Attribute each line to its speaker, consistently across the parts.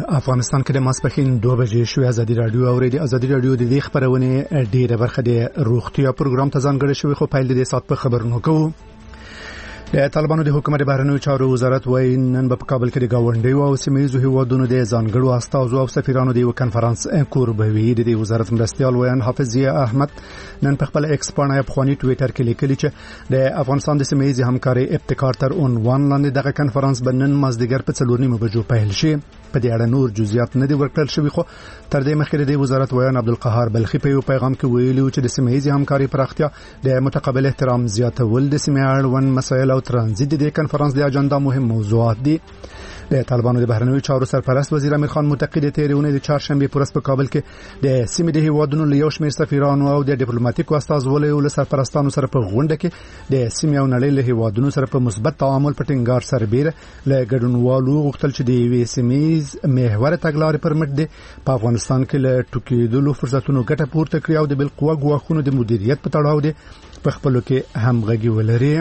Speaker 1: افغانستان کې د ماسپښین 2 بجې شوې ازادي رادیو اورېدي. ازادي رادیو د دې خبرونه ډیره برخه د روغتیا پروګرام ته ځانګړې شوې، خو پیل د سات په خبرونو کوو. د طالبانو د حکومت بهرنیو چارو وزارت وايي نن په کابل کې د گاونډیو او سیمه‌ییزو هیوادونو د ځانګړو استازو او سفیرانو د یو کنفرانس کوربوي. د وزارت مرستیال ویان حافظ ضیا احمد نن په خپل ایکس باندې په خواني ټوئیټر کې لیکلي چې د افغانستان د سیمه‌ییزې همکاري ابتکار تر عنوان لاندې دغه کنفرانس بنن مازدیګر په 4:30 بجو پیل شي. په دې اړه نور جزئیات نه دي ورکړل شوي، خو تر دې مخکې د وزارت ویان عبدالقهار بلخي په یو پیغام کې ویلي چې د سیمه‌ییزې همکاري پراختیا د متقابل احترام زیاتول د سیمې اړوند مسایل او ترانزیت د کنفرانس د اجنډا مهم موضوعات دي. د طالبانو د بهرنیو چارو سرپرست وزیر امیر خان متقی د تیرونې د چهارشنبه پورس په کابل کې د سیمې د هیوادونو له یو شمېر سفیرانو او د ډیپلوماټیکو استازولو له سرپرستانو سره په غونډه کې د سیمې او نړۍ له هیوادونو سره په مثبت تعامل په ټینګار سربېره له ګډونوالو غوښتل چې د یوې سیمې محور تګلارې پر مټ د په افغانستان کې له ټوکېدلو فرصتونو ګټه پورته کړي او د بالقوه ګواښونو د مدیریت په تړاو د په خپلو کې همغږي ولري.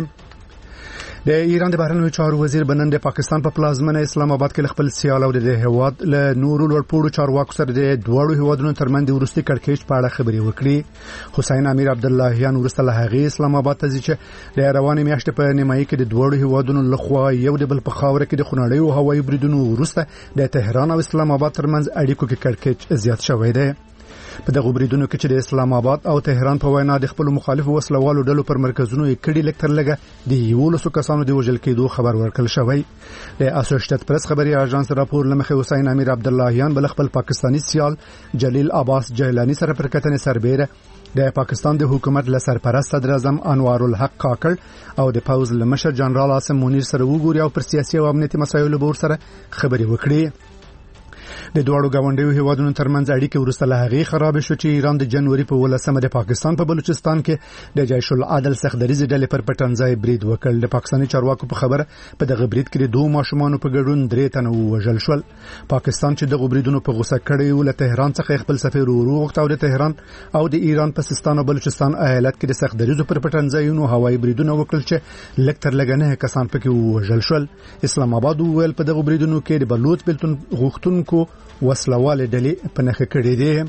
Speaker 1: د ایران د بهرنیو چارو وزیر بنن د پاکستان په پلازمنه اسلام آباد کې خپل سیال او د هیواد له نورو لوړپوړو چارواکو سره د دوړو هیوادونو ترمنځ د ورستي کړکېچ په اړه خبرې وکړي. حسین امیر عبداللهیان ورسته له هغې اسلام آباد ته ځي چې د روانې میاشتې په نیمایي کې د دوړو هیوادونو لخوا یو د بل په خاوره کې د خونړیو هوایي بریدونو وروسته د تهران او اسلام آباد ترمنځ اړیکو کې کړکېچ زیات شوی دی. په دغه بریدونو کې چې د اسلام آباد او تهران په وینا د خپل مخالفو وسلوالو ډلو پر مرکزونو یې کړي لکتر لګه د 11 کسانو د وژل کېدو خبر ورکړل شوی. د اسوسییټډ پریس خبري اژانس راپور لمخې حسین امیر عبداللهیان بل خپل پاکستانی سیال جلیل عباس جیلانی سره پر کتنې سربېره د پاکستان د حکومت له سرپرست صدر اعظم انوار الحق کاکړ او د پوز لمشر جنرال عاصم منیر سره وګوري او پر سیاسي او امنیتي مسایلو بور سره خبرې وکړي. د دوړو گاونډیو هیوادونو ترمنځ اړیکې ورسته له هغې خراب شو چې ایران د جنوري په 18 د پاکستان په بلوچستان کې د جیش العدل سختدریزې ډلې پر پټنځای برید وکړ. د پاکستاني چارواکو په خبره په دغه برید کې د 2 ماشومانو په ګډون 3 تنه وژل شول. پاکستان چې دغه بریدونو په غوسه کړی و له تهران څخه خپل سفیر وروغت او د تهران او د ایران په سیستان او بلوچستان ایالت کې د سختدریزو پر پټنځایونو هوایي بریدونه وکړل چې لکتر لګنه کسان پکې وژل شول. اسلام آباد ویل په دغه بریدونو کې د بلوچ بلتون غوښتونکو وسلواله ډلې په نخښه کړې دي.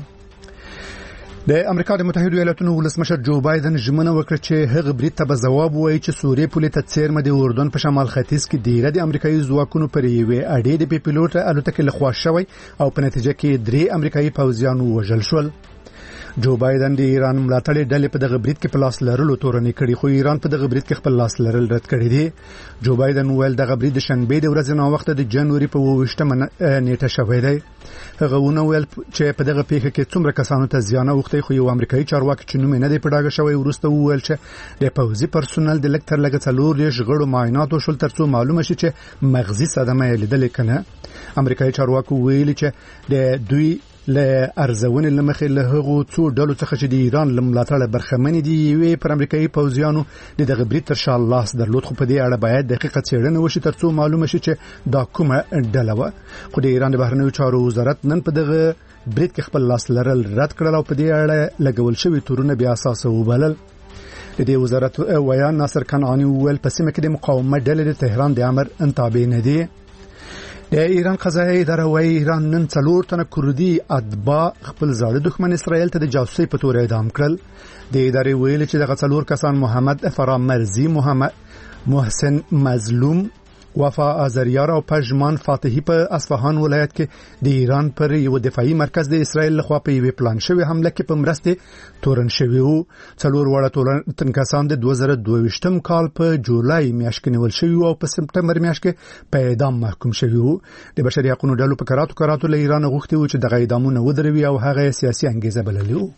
Speaker 1: د امریکا د متحده ایالاتونو ولسمشر جو بایدن ژمنه وکړه چې هغه برید ته به ځواب وایي چې سوریې پولې ته څیرمه د اردن په شمال ختیځ کې ډیره د امریکایي ځواکونو پر یوې اډې د پیلوټ الوتکې لخوا شوی او په نتیجه کې 3 امریکایي پوځیان وژل شول. جو بایدن د ایران ملاتړي ډلې په دغه برید کې په لاس لرلو تورنې کړي، خو ایران په دغه برید کې خپل لاس لرل رد کړی دی. جو بایدن ویل دغه برید د شنبه د ورځې نه وخت د جنوري په 28 نیټه شوی دی. هغه ویل چې په دغه پیښه کې څومره کسانو ته زیان اوښتی، خو یو امریکایي چارواکي چې نوم یې نه دی په ډاګه شوی وروسته ویل چې د پوځي پرسونل د لکتر لګ 4 غړو معاینات وشول ترڅو معلومه شي چې مغزي صدمه یې لیدل کنه. امریکایي چارواکي ویل چې د دوی له ارزونې لمخې له هغو څو ډلو څخه چې د ایران لملاتړ برخمن دي وي پر امریکایي پوځیانو د دغه برید تر شا لاس درلود، خو په دې اړه باید دقیقه څېړنه وشي ترڅو معلومه شي چې دا کومه ډله و. خو د ایران د بهرنیو چارو وزارت نن په دغه برید کې خپل لاس لرل رد کړل او په دې اړه لګول شوی تورونه بیا اساس وبلل. د دې وزارت ویان ناصر کنعانی ویل په سیمه کې د مقاومت ډلې د تهران د امر تابع نه دي. د ایران قضایي اداره وايي ایران نن 4 تنه کردي اتباع خپل زاړه دښمن اسرائیل ته د جاسوسۍ په تور اعدام کړل. د ادارې ویلي چې دغه 4 کسان محمد فرام مرزي، محمد محسن مظلوم، وفا آذریار او پژمان فاتحی په اصفهان ولایت کې د ایران پر یو دفاعي مرکز د اسرائیل لخوا په یو پلان شوی حمله کې په مرسته تورن شوی وو. 4 وړه تنکسان د 2022 کال په جولای میاشت کې نیول شوی او په سپټمبر میاشت کې په اعدام محکوم شوی وو. د بشري حقوقو ډلو په کراتو له ایران غوښتي وو چې دغه اعدامونه ودروي او هغه سیاسي انګیزه بللی وو.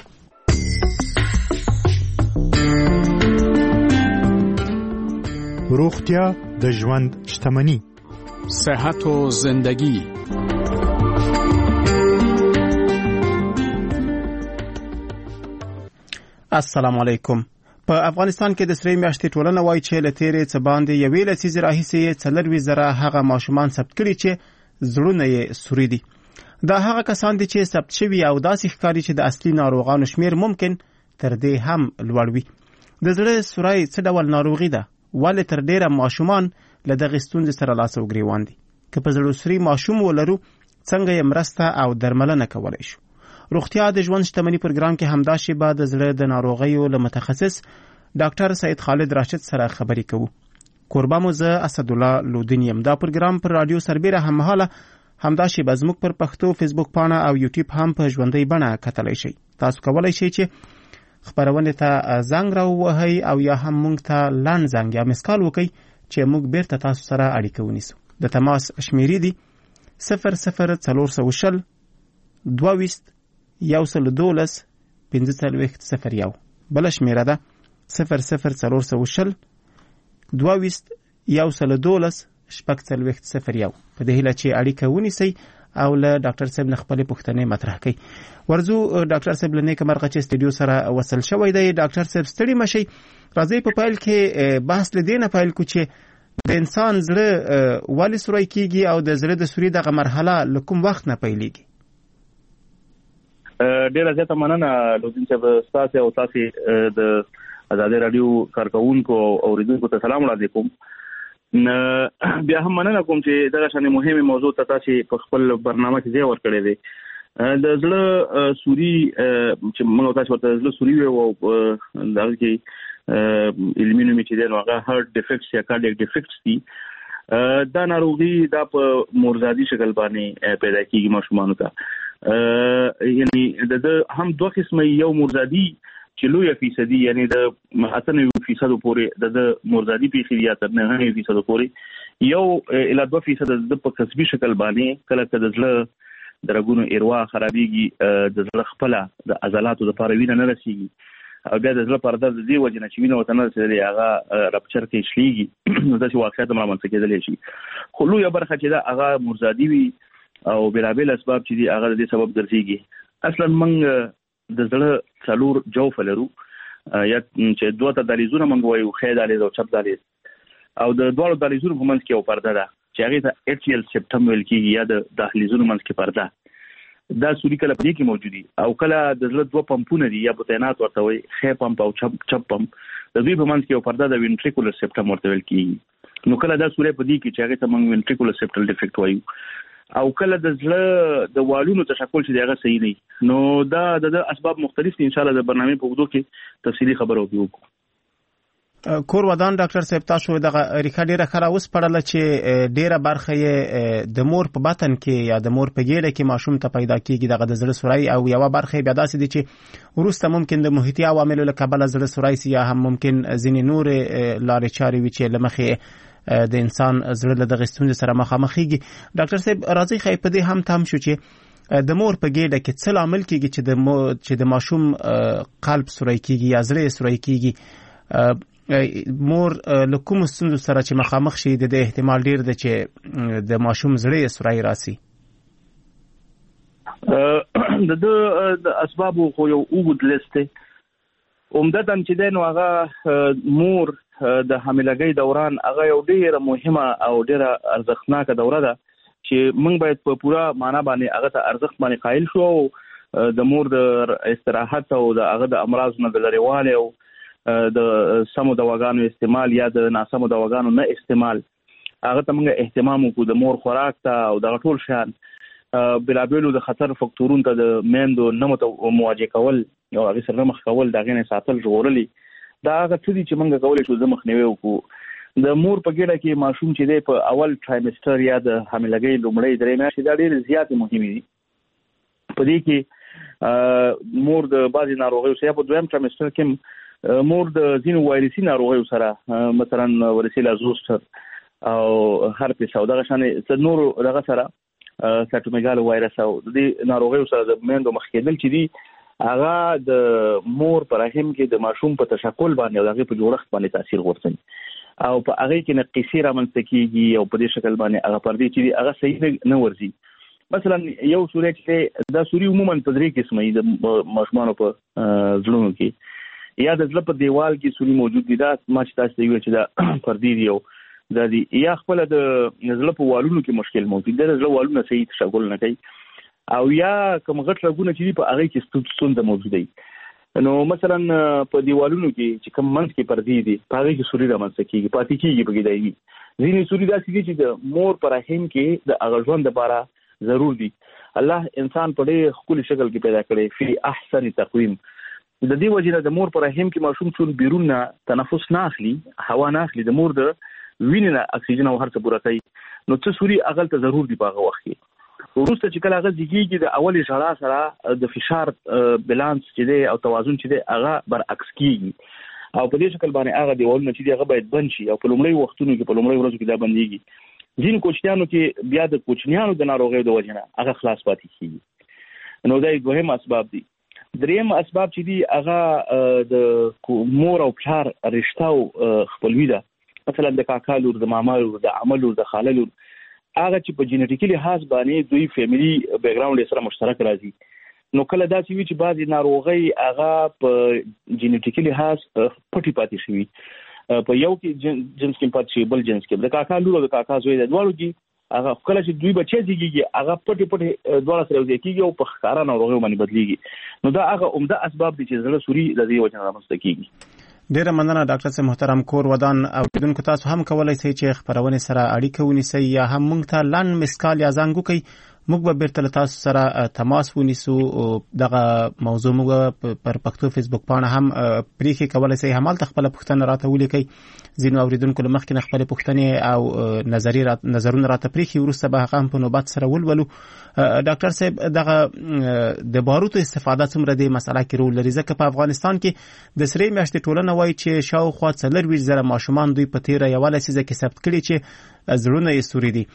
Speaker 1: روغتیا د ژوند شتمنی،
Speaker 2: صحت و زندگی.
Speaker 3: السلام علیکم. په افغانستان کې د سری میاشتې ټولنه وایي چې له تیرې څه باندې یوې لسیزې راهیسې 4,000 هغه ماشومان ثبت کړي چې زړونه یې سوري دي. دا هغه کسان دي چې ثبت شوي او داسې ښکاري چې د اصلي ناروغانو شمیر ممکن تر دې هم لوړ وي. د زړه سوري څه ډول ناروغي ده؟ ولې تر ډیره ماشومان له دغه ستونزې سره لاس او ګریوان دي؟ که په زړه سوري ماشوم ولرو څنګه یې مرسته او درملنه کولای شو. روغتیا د ژوند شتمنۍ پروګرام کې همدا شیبه د زړه د ناروغیو له متخصص ډاکټر سید خالد راشد سره خبرې کوو. کوربه مو زه اسدالله لودین یم. دا پروګرام پر رادیو سربیره هممهاله همدا شیبه زموږ پر پښتو فیسبوک پاڼه او یوټیوب هم په ژوندۍ بڼه کتلی شئ. تاسو کولی شئ چې خبرونې ته زنګ راووهئ او یا هم موږ ته لنډ زنګ یا مسکال وکئ چې موږ بیرته تاسو سره اړیکه ونیسو. د تماس شمیرې دي 00420 22 112 1501. بل شمیره ده 00420 22 112 1501. په دې هیله چې اړیکه ونیسئ او له ډاکټر صاحب نه خپلې پوښتنې مطرح کړئ. ورځو ډاکټر صاحب له نیکه مرغه چې سټډیو سره وصل شوی دی. ډاکټر صاحب ستړي مشئ. راځئ په پیل کې بحث له دې نه پیل کړو چې د انسان زړه ولې سوری کیږي او د زړه د سوري دغه مرحله له کوم وخت نه پیلېږي؟
Speaker 4: ډیره زیاته مننه لودین صاحب، ستاسو او تاسو د آزادي رادیو کارکونکو او اوریدونکو ته سلام وړاندې کوم. بیا هم مننه کوم چې دغه شانې مهمه موضوع ته تاسو په خپل برنامه کې ځای ورکړی دی. د زړه سوري چې موږ تاسو ورته زړه سوري او دغه کې علمي نوم چې دی نو هغه هارت ډیفیکټس یا کارډیاک ډیفیکټس دي. دا ناروغي دا په مورزادي شکل باندې پیدا کیږي ماشومانو ته. یعنی د هم دوه قسمه، یو مورزادي چې لوی فیصدي یعنی د 98% پورې د مورزادي پیښې یا تر 90% پورې، یو الی 2% د په کسبي شکل باندې کله کله د زړه د رګونو ایروا خرابېږي، د زړه خپل د عضلاتو لپاره وینه نه رسیږي او بیا د زړه پرده د دې وجه نه چې وینه ورته نه رسېدلې هغه رپچر کې شلېږي نو داسې واقعیت هم رامنځته کېدلی شي. خو لویه برخه چې ده هغه مورزادي وي او بېلابېل اسباب چې دي هغه د دې سبب ګرځېږي. اصلا موږ د زړه څلور جوف لرو، یا چې دوه ته دهلیزونه موږ وایو، ښی دهلیز او چپ دهلیز، او د دواړو دهلیزونو په منځ کې یو پرده ده چې هغې ته ایټریل سپټم ویل کېږي یا د دهلیزونو منځ کې پرده. دا سوري کله په دې کې موجود دي او کله د زړه دوه پمپونه دي یا بطینات ورته وایي، ښی پمپ او چپ پمپ، د دوی په منځ کې یو پرده د وینټریکولر سپټم ورته ویل کېږي. نو کله دا سوري په دې کې چې هغې ته موږ وینټریکولر سپټل ډیفیکټ وایو، او کله د زړه د والونو تشکل چې هغه صحیح نه. نو دا د اسباب مختلف دي. ان شاء الله د برنامه په وګړو کې تفصیلی خبرو وکړو.
Speaker 3: کور ودان ډاکټر صاحب، تاسو دغه ریکا ډیره خره اوس پړله چې ډیره برخه یې د مور په بطن کې یا د مور په ګیډه کې ماشوم ته پیدا کیږي دغه د زړه سوري، او یو برخه بیا داسې دي چې وروسته ممکن د محیطي عواملو له کبله زړه سوري سي، یا هم ممکن ځینې نور لارې چارې وي چې لمخې د انسان زړه له دغه ستونزې سره مخامخېږي. ډاکټر صاحب راځي خی په دې هم تم شو چې د مور په ګیډه کې څه لامل کیږي چې د ماشوم قلب سوري کیږي یا زړه سوري کیږي. مور له کوم ستونزو سره چې مخامخ شي د احتمال ډیر دی چې د ماشوم زړه سوري راسي؟
Speaker 4: د اسبابو خو یو اوږد لیست دی. عمدتاً چې دی نو هغه مور د حاملګۍ دوران هغه یو ډیره مهمه او ډیره ارزښتناکه دوره ده چې موږ باید په پوره معنا باندې هغه ته ارزښت باندې قایل شو. د مور د استراحت او د هغه د امراض نه د لرېوالي او د سمو دواګانو استعمال یا د ناسمو دواګانو نه استعمال هغه ته موږ اهتمام وکړو. د مور خوراک ته او دغه ټول شیان بېلابېلو د خطر فکتورونو ته د میندو نه مواجه کول او هغې سره مخ کول، د هغې نه ساتل، ژغورلي، دا هغه څه دي چې موږ کولی شو د مخنیوی وکړو. د مور په ګیډه کې ماشوم چې دی په اول ټرایمسټر یا د حاملګۍ لومړۍ درې میاشتې دا ډېرې زیاتې مهمې دي. په دې کې مور د بعضې ناروغیو سره یا په دویم ټرایمسټر کې مور د ځینو وایرسي ناروغیو سره مثلا ورسیلا زوستر او هرپس او دغه شانې نورو دغه سره سایټومیګالو وایرس او د دې ناروغیو سره د میندو مخ کېدل چې دي هغه د مور په رحم کې د ماشوم په تشکل باندې او هغه په جوړښت باندې تاثیر غورځوي او په هغه کې نقصې رامنځته کیږي او په دې شکل باندې هغه پردې چې هغه صحیح نه ورځي. مثلا یو سوري چې دا سوري عموما په درې قسمه د ماشومانو په زړونو کې یا د زړه په دیوال کې سوري موجود دي. دا ما چې تاسو ته ویل چې دا پردې دي او دا دي، یا خپل د زړه په والونو کې مشکل موجود دی، د زړه والونه صحیح تشکل نه کوي، او یا کوم غټ رګونه چې په هغه کې ستونزه موجوده دي. نو مثلا په دیوالونو کې چې کوم منځ کې پردې دي په هغه کې سوري رامنځته کیږي، پاتې کیږي. په کې دی ځینې سوري داسې دي چې د مور په رحم کې د هغه ژوند لپاره ضرور دي. الله انسان په ډېر ښکلي شکل کې پیدا کړی فی احسن تقویم. د دې وجه د مور پر رحم کې ماشوم څون بیرون نه تنفس نه اخلي، هوا نه اخلي، د مور د وینې نه اکسیجن او هر څه پوره کوي. نو څه سوري اغل ته ضرور دی په هغه وخت کې. وروسته چې کله هغه زیږیږي د اولي ژړا سره د فشار بالانس چې دی او توازن چې دی هغه برعکس کیږي او په دې شکل باندې هغه دیوالونه چې دی هغه باید بند شي او په لومړی وختونو کې په لومړی ورځو کې دا بنديږي. ځین کوچنیانو کې بیا د کوچنیانو د ناروغیو د وجه نه هغه خلاص پاتې کیږي. نو دا دوهم اسباب دي. دریم اسباب چې دی هغه د مور او پلار رشتہ خپلوي ده، مثلا د کاکا لور، د ماما لور، د عمل لور، د خاله لور، هغه چې په جینټیکي لحاظ باندې دوی فیملی بیک گراوند سره مشترک راځي. نو کله دا چې وی چې بعضی ناروغي هغه په جینټیکي لحاظ پټي پاتې شي، په یو کې جنس کې پاتې شي، بل جنس کې د کاکا لور او د کاکا زوی د دوړو کې هغه کله چې دوی بچي دیږي هغه پټي دوړه سره وځي کیږي او په ښکارا ناروغي باندې بدليږي. نو دا هغه عمده اسباب دي چې زړه سوري د دې وجه رامنځته کیږي.
Speaker 3: ډیره مننه ډاکټر صاحب محترم. کور ودان او دونکو تاسو هم کولای شئ چې خبرونه سره اړیکه ونیسئ یا هم موږ ته لاند مسکال یا زنګ وکړئ، موږ به بیرته تاسو سره تماس ونیسو. دغه موضوع موږ پر پښتو فیسبوک باندې هم پریخي کولای شئ همالته خپل پوښتنه راته ولیکئ. ځینو اوریدونکو مخکې نه خپل پوښتنې او نظرونه راته پریخي، ورسته به هغه په نوبت سره ولولو. ډاکټر صاحب دغه د باروتو استفاده څومره د مسله کې رول لري؟ ځکه په افغانستان کې د سری میاشتې ټولنه وایي چې شاوخوا 40,000 ماشومان دوی په تیره یو لسیزه کې ثبت کړي چې زړونه یې سوري دي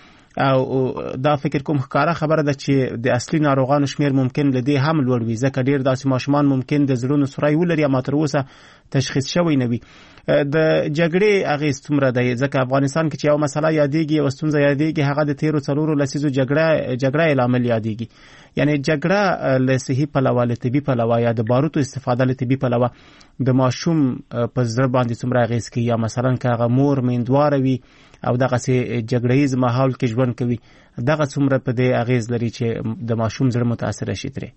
Speaker 3: او دا فکر کوم ښکارا خبره ده چې د اصلي ناروغانو شمیر ممکن لدی هم لوړ وي، ځکه ډیر داسې ماشومان ممکن د زړونو سوري ولري اما تر اوسه تشخیص شوی نه وي. د جګړې اغیز څومره دی؟ ځکه افغانستان کې چې یو مسله یادېږي او ستونزه یادېږي هغه د 13 لسیزو جګړه لامل یادېږي. یعنی جګړه له صحي پلوه، له طبي پلوه یا د باروتو استفاده له طبي پلوه د ماشوم په زړه باندې څومره اغیز کوي؟ یا مثلا که هغه مور میندواره وي او دغه سي جګړهیز ماحول کې ژوند کوي، دغه څومره په دې اغیز لري چې د ماشوم زړه متاثر شي ترې؟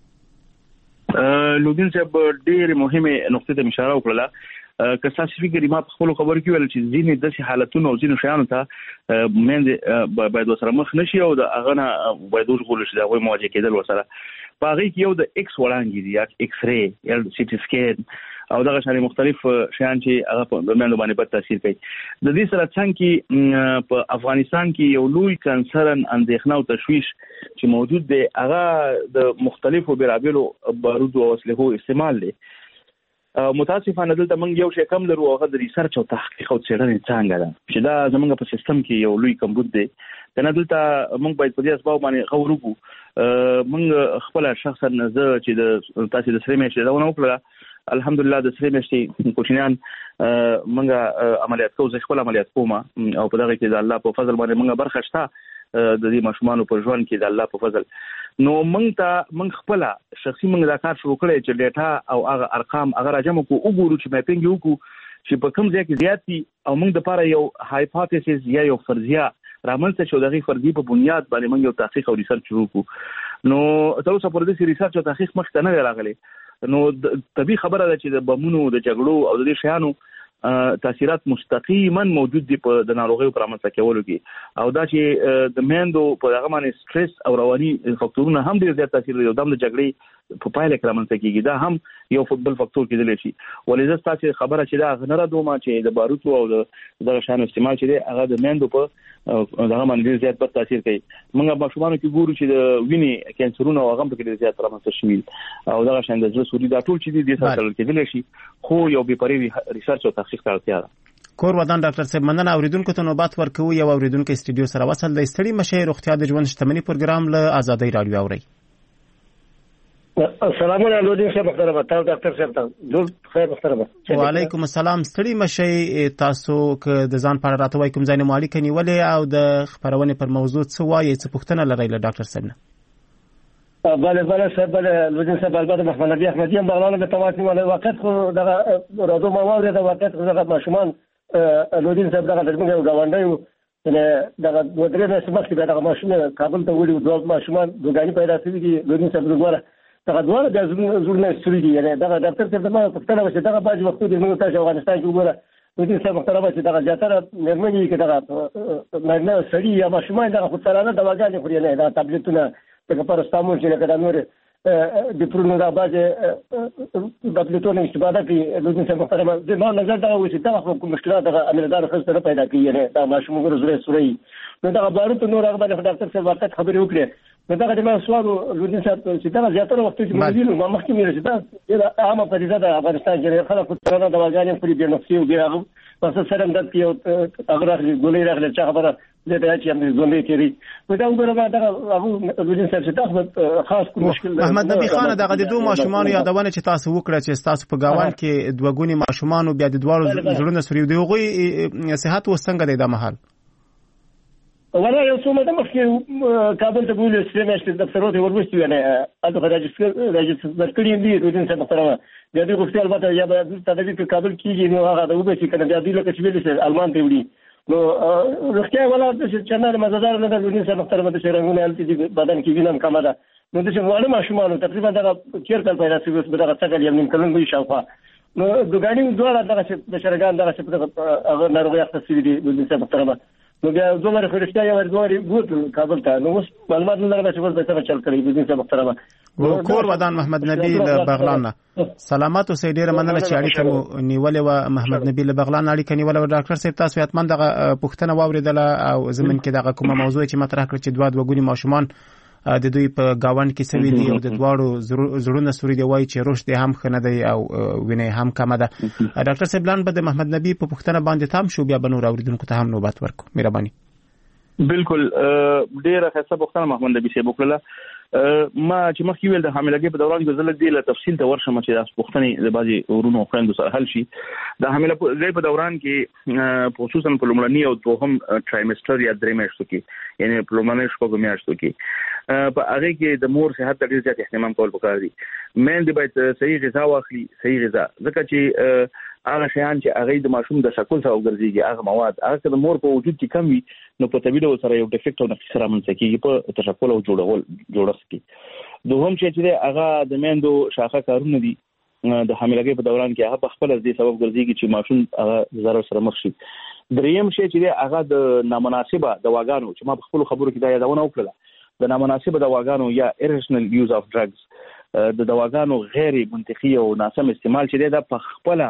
Speaker 4: لودین صاحب ډېر مهمه نقطه ته اشاره وکړه. که تاسو فکر ما په خپل خبرو کې ویل چې ځینې د حالتونو او ځینې شیانو ته مند باید وسره مخ نشي او د اغه نه باید وګورل شي دا غوي مواجهه کېدل وسره. په هغه کې یو د ایکس وړاندې دي، یا ایکس ری یا سی ټي سکین او دغه شان مختلف شیان چې هغه په باندې باندې تاثیر کوي. د دې سره څنګه په افغانستان کې یو لوی کنسرن اندېښنه او تشویش چې موجود دی هغه د مختلفو بیرابلو بارودو او اسلحو استعمال دی. متاسفانه دلته موږ یو شی کم لرو، هغه د ریسرچ او تحقیق او څېړنې څنګه ده چې دا زموږ په سیستم کې یو لوی کمبود دی. کنه دلته موږ باید په دې اسباب باندې غور وکړو. موږ خپل شخصا زه چې د تاسو د سری میاشتې دا ونه وکړه، الحمدلله د سری میاشتې کوچنیان موږ عملیات کوو، زه خپل عملیات کوم او په دغه کې د الله په فضل باندې موږ برخه شته د دې ماشومان په ژوند کې د الله په فضل. نو موږ خپل شخصي موږ دا کار شروع کړی چې ډیټا او هغه ارقام هغه راجمع کو وګورو چې ماپینګ وکړو چې په کوم ځای کې زیات دي او موږ د لپاره یو هایپوتیسیس یا یو فرضیه رامنځته شو، دغه فرضیه په بنیاد باندې موږ یو تحقیق او ریسرچ شروع کړو. نو تر اوسه پورې د ریسرچ او تحقیق مخ ته نه راغلی. نو طبي خبره ده چې د بمونو د جګړو او د دې شیانو تاثیرات مستقیما موجود دي په د ناروغیو پر رامنځته کولو کې، او دا چې د میندو په هغه باندې سټرس او رواني فاکتورونه هم ډیر زیات تاثیر لري. د جګړې په پایله کې رامنځته کیږي، دا هم یو بل فاکتور کېدلی شي. ولې زه تاسو خبره چې دا غنره دومره چې د باروتو او د شان استعمال چې دی هغه د میندو په دغه باندې ډیر زیات تاثیر کوي. موږ په شومانو کې ګورو چې د وینې کانسرونه او هغه په کې ډیر زیات رامنځته شوي او دغه شان د زړه سوري دا ټول چې دي د سره کېدلی شي، خو یو به پرې ریسرچ او تحقیق ته اړتیا ده.
Speaker 3: کور ودان ډاکټر صاحب مننه. اوریدونکو ته نوبت ورکوي. یو اوریدونکو استودیو سره وصل د استړي مشه روغتیا د ژوند شتمنۍ پروګرام له آزادۍ رادیو اوري.
Speaker 5: السلام علیکم لودین صاحب محترم، تاسو ډاکټر صاحب ته ډول خیر محترم.
Speaker 3: وعلیکم السلام. ستړي مشه تاسو که د ځان په اړه راته وایي کوم ځای نه مالک نیولې او د خبرونه پر موضوع څه وایي، څه پوښتنه لرئ له ډاکټر صاحب نه؟
Speaker 5: بله صاحب، لودین صاحب البته محمد نبی احمدی هم بغلان به تماس نیولې وخت خو دغه راځو ما واورې د وخت خو دغه ماشومان لودین صاحب دغه د موږ غونډیو دغه دوه درې میاشتې مخکې دغه ماشومان کابل ته وړي، دوه ماشومان دوګانې پیدا شوي دي. لودین صاحب وګوره دغه دواړه د زړونه سوري دي. یعنې دغه ډاکټر صاحب ما پوښتنه وشي دغه بعضې وختونه موږ تاسو افغانستان کې وګوره ودې څه محترمه چې دا زیاتره مېرمنې کې دا نه سړي یا ماشومان دا خو سره دا واګانې خوري نه دا ټابلیټونه د پاراسټامول چې کله نور د پرونو دا باندې د ټابلیټونو استفاده کوي ودې څه محترمه د ما نظر دا و چې دا خو مشکلات د عملدار خسته پیدا کوي نه دا ماشوم ګرځي سوري نو دا بارو ته نور هغه باندې ډاکټر صاحب ورته خبرې وکړي نو دا د ما سوالو ودې چې دا زیاتره وخت چې موږ ما مخکې مې چې دا عامه پدیده د افغانستان کې خلک سره دا واګانې خوري بیا نفسي او بیا پس سره د پیو هغه راغلي ګولې راغلي چې خبره دې ته چې هم ځونې کړی نو دا وګوره دا هغه ودې چې تاسو خاص کوم مشکل
Speaker 3: محمد نبی خان دا د دوه ماشومان یادونه چې تاسو وکړه چې تاسو په گاوان کې دوه ګونی ماشومان بیا د دوه زړونه سوري دی غوي صحت وسنګ دی د محل
Speaker 5: ولا یو څو مده مخکې کابل ته بوله سیمه د ضرورت ورمشتي نه اته راځي کړی دی د دې څخه محترمه د دې غوښتل البته یا به تدبیر په کابل کې نو هغه د وبې چې کنه د دې لکه چې ویل المان ته وړي نو روغتیا ولا چې چنل مزدار نه د دې څخه محترمه د شرنګونه التي بدن کې وینم کمه ده نو د څه وړه ماشومان تقریبا دا چیر کال پیدا شوی اوس دغه څنګه یم کلن وي شاوخوا نو د ګاډي دوه دغه د شرګان دغه څه هغه ناروغي اخته دي د دې څخه محترمه نو بیا دومره خرشتیا یو ورغوري بوت کابل ته نو اوس معلومات نه لرم چې ورته څه چل کړی د دې محترمه
Speaker 3: کور ودان محمد نبی له بغلان سلامات اوسې ډیره مننه چې اړیکه مو نیولې و محمد نبی له بغلان اړیکه نیولې و ډاکټر صاحب تاسو یتمن دغه پوښتنه واوریدله او زمين کې دغه کومه موضوع چې مطرح کړ چې دوه ګونی ماشومان د دوی په گاوند کې سوي دي او د دواړو زړونه سوري دی وای چې روش دي هم خنه دی او ویني هم کم ده ډاکټر صاحب لاند به د محمد نبی په پوښتنه باندې تام شو بیا بنور اوریدونکو ته هم نوبت ورکو مهرباني
Speaker 4: بالکل ډیره ښه پوښتنه محمد نبی صاحب وکړه ما چې مخکې ویل د حاملګۍ په دوران کې زله دی له تفصیل ته ورشم چې تاسو پوښتنې د بازي ورونو خويندو سره حل شي د حاملګۍ په دوران کې خصوصا په لومړني او دوهم ټرایمستر یا درې میاشتو کې یعنی په لومړنۍ شپږ میاشتو کې په هغه کې د مور صحت ته ډیر زیات اهتمام کول پکار دي مین دی باید صحیح غذا واخلي صحیح غذا ځکه چې هغه شیان چې هغه د ماشوم د شکل سره ګرځيږي هغه مواد هغه د مور په وجود کې کم وي نو په طبيعي ډول سره یو ډیفیکټ او نقص سره منځ کېږي په تشکل او جوړښت کې دوهم چې هغه د میندو شاخه کارونه دي د حاملګۍ په دوران کې هغه په خپل د سبب ګرځيږي چې ماشوم هغه ضرر سره مخ شي دریم شی چې هغه د نامناسبه دواګانو چې ما په خپل خبرو کې دا یادونه وکړه د نامناسبه دواګانو یا irrational use of drugs د دواګانو غیر منطقي او ناسم استعمال چې دا په خپل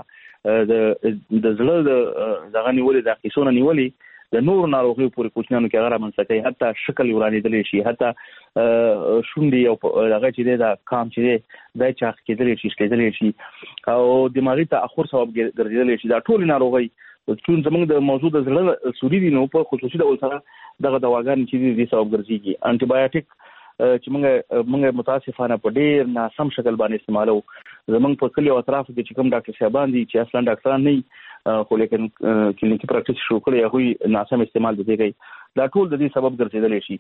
Speaker 4: د زړه دغه نیولې د قیسونه نیولې د نور ناروغیو پورې کوچنانو کې هغه منځکې حتی شکل ورانېدل شي حتی شونډي او هغه چې دا کام چې دا چاق کېدل شي کېدل شي او دماغي تاخر سبب ګرځیدل شي دا ټول ناروغي چې زموږ د موجوده زړه سوري دي نو په خصوصي ډول سره دغه دواګان چې دي سبب ګرځيږي انټي بایوټیک چې موږ متاسفانه په ډیر ناسم شکل باندې استعمالو زمونږ په کلی او اطراف کې چې کوم ډاکټر صاحبان دي چې اصلا ډاکټران نه خو لیکن کلینیکي پریکټیس شروع کړي هغه ناسم استعمال دي کوي دا ټول د دې سبب ګرځیدل شي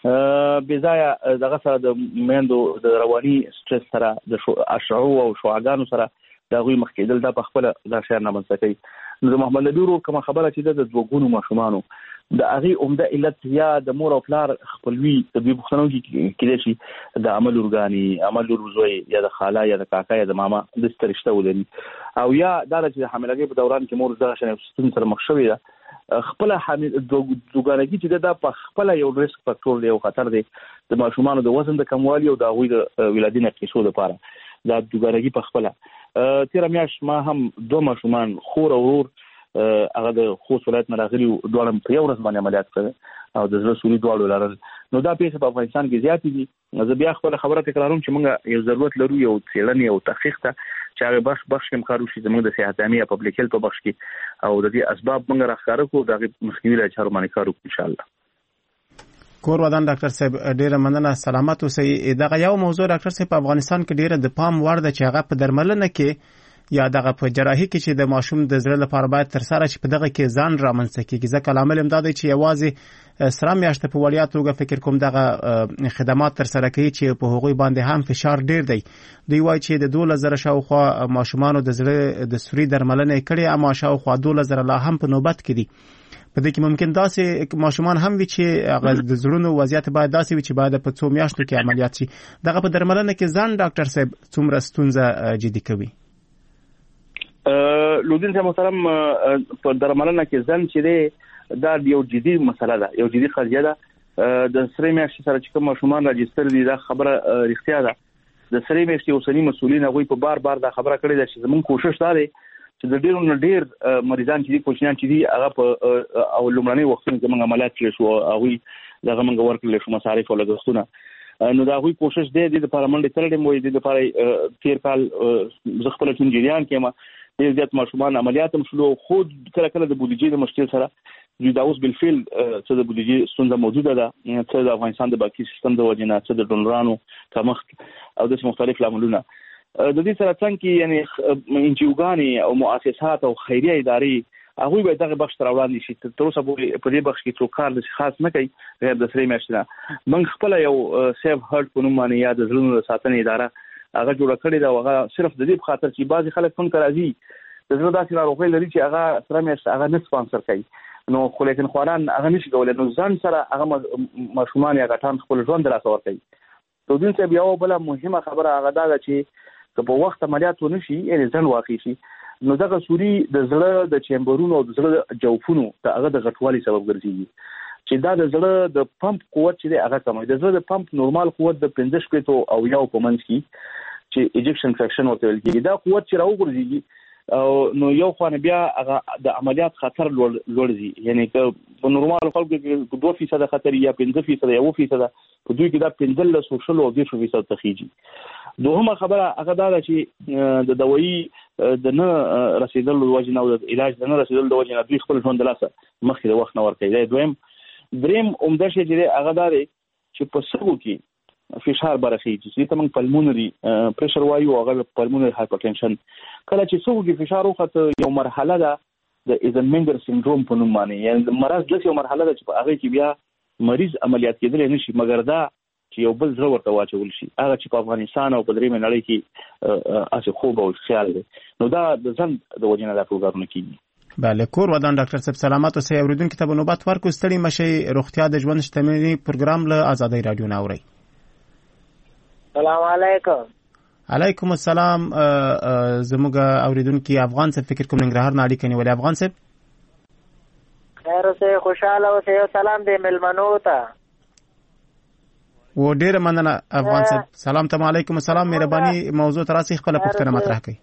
Speaker 4: بځای دغه سره د میندو د رواني سټرس سره د اشعو او شعاعانو سره دا غوي مخکېدل دا په خپل دا شعر نه منځکې نو محمد نبی ورو کوم خبره چې د دوګونو ماشومانو د هغه عمده علت یا د مور او پلار خپلوي د دې بوختنو کې کېدای شي د عمل اورګاني عمل ورزوي یا د خاله یا د کاکا یا د ماما د سترشته ولري او یا دا چې حاملګۍ په دوران کې مور زغه شنه ستون سره مخ شوی ده خپل حامل دوګانګي چې دا په خپل یو ریسک فاکټور دی او خطر دی د ماشومانو د وزن د کموالي او د غوي د ولادت نقصو لپاره دا دوګانګي په خپل تیر میاشت ما هم دوه ماشومان خور او ورور هغه د خوست ولایت نه راغلي دوه په یو ورځ باندې عملیات کړل او د زړه سوري دوه لرل نو دا پیسې په افغانستان کې زیات دي زه بیا خپل خبره تکراروم چې موږ یو ضرورت لرو یو څېړنې او تحقیق ته چې هغه بخش کې مخارو شي زموږ د صحت عامه پبلیک هیلث په بخش کې او د دې اسباب موږ راخاره کوو دا مخکې له چارو باندې کارو ان شاء الله
Speaker 3: کور ودان ډاکټر صاحب ډیره مننه سلامات اوسئ دغه یو موضوع ډاکټر صاحب په افغانستان کې ډیره د پام وړ ده چې هغه په درملنه کې یا دغه په جراحي کې چې د ماشوم د زړه لپاره باید تر سره چې په دغه کې ځان رامنځته کیږي ځکه لامل امداد چې یوازې سره میاشته په وړیا توګه فکر کوم دغه خدمات تر سره کوي چې په هغوی باندې هم فشار ډیر دی دوی وایي چې د 2000 شاوخوا ماشومانو د زړه د سوري درملنه کړي اما شاوخوا 2000 لا هم په نوبت کې دي په دې کې ممکن داسې ماشومان هم وي چې هغه د زړونو وضعیت باید داسې وي چې باید په 2 میاشتو کې عملیات شي دغه په درملنه کې ځان ډاکټر صاحب څومره ستونزه جدي کوي
Speaker 4: لودین صاحب محترم په درملنه کې ځان چې دی دا یو جدي مسله ده، یو جدي قضیه ده. د سری میاشتې سره چې کوم ماشومان راجستر دي دا خبره رښتیا ده. د سری میاشتې اوسنی مسؤلین هغه په بار بار دا خبره کړې ده چې زموږ کوشش دا دی چې د ډیرو نه ډیر مریضان چې دي کوچنیان چې دي هغه په او لومړنۍ وختونو کې موږ عملیات کړی شو، هغه دغه موږ ورکړل شو مصارف او لګښتونه. نو دا هغوی کوشش دی د لپاره منډه ترډم وي د لپاره تیر کال زه خپل ټیم جریان کې ډیر زیات ماشومان عملیات هم شلو، خو کله کله د بودیجې د مشکل سره دوی دا اوس بالفعل څه د بودیجې ستونزه موجوده ده، څه د افغانستان د بانکي سیستم د وجې نه، څه د ډونرانو کمښت او داسې مختلف لاملونه. د دې سره څنګه کې یعنی انجیوګانې او مؤسسات او خیریه ادارې هغوی به دغه بخش تر وړاندې شي. تر اوسه پورې په دې بخش کې څوک کار خاص نه کوي غیر د سری میاشتې نه. موږ خپل یو سیف هارت په نوم باندې یا د زړونو د ساتنې اداره هغه جوړه کړې ده، هغه صرف د دې په خاطر چې بعضې خلک څنګه راځي د زړه داسې ناروغۍ لري چې هغه سره میاشت هغه نه سپانسر کوي، نو خو لیکن خواران هغه نشي کولی، نو ځان سره هغه ماشومان یا غټان خپل ژوند د لاسه ورکوي. دودین صاحب یو بله مهمه خبره هغه دا ده چې که په وخت عملیات ونه شي یعنې ځنډ واقع شي نو دغه سوري د زړه د چیمبرونو او د زړه د جوفونو د هغه د غټوالي سبب ګرځي چې دا د زړه د پمپ قوت چې دی هغه کموي. د زړه د پمپ نورمال قوت د 15 شپېتو او یو په منځ کې چې ایجکشن فریکشن ورته ویل کېږي، دا قوت چې راوګرځي او نو یو خو بیا هغه د عملیات خطر لوړ ځي، یعنی که په نورمال خلکو کې 2% خطر یا 5% یا 1% په دوی کې دا 15 او 20% تخیږي. دوهمه خبره هغه دا ده چې د دوايي د نه رسیدل د وجې نه او د علاج د نه رسیدل د وجې نه دوی خپل ژوند د لاسه مخکې د وخت نه ورکوي. دریم عمده شی چې هغه دا دی چې په سږو کې فشار برخیږي چې ته موږ پلمونري پریشر وایو هغه پلمونري هایپرټنشن. کله چې سږو کې فشار وخت یو مرحله ده د ایزنمنګر سنډروم په نوم باندې، یعنی د مرض د یو مرحله ده چې په هغه کې بیا مریض عملیات کېدل نشي مګر دا چې یو بل زړه ورته واچول شي، هغه چې په افغانستان او په درېیمه نړۍ کې اسې خوب او خیال دی، نو دا د ځند د وجې نه دا ټول کېږي.
Speaker 3: بله کور ودان ډاکټر صاحب سلامات اوسئ. اوریدونکو ته به نوبت ورکړو، ستړي مشئ. روغتیا د ژوند شتمني پروګرام له ازادۍ راډیو نه اورئ.
Speaker 6: سلام علیکم.
Speaker 3: علیکم السلام. زموږ اوریدونکي افغان صاحب فکر کوم ننګرهار نه اړیکه نیولې. افغان صاحب
Speaker 6: خیر اوسئ، خوشاله اوسئ. یو سلام دی مېلمنو ته.
Speaker 3: و ډیره مننه افغان صاحب. سلام ته علیکم السلام. مهرباني موضوع تراسي خپل پوښتنه مطرح کړئ.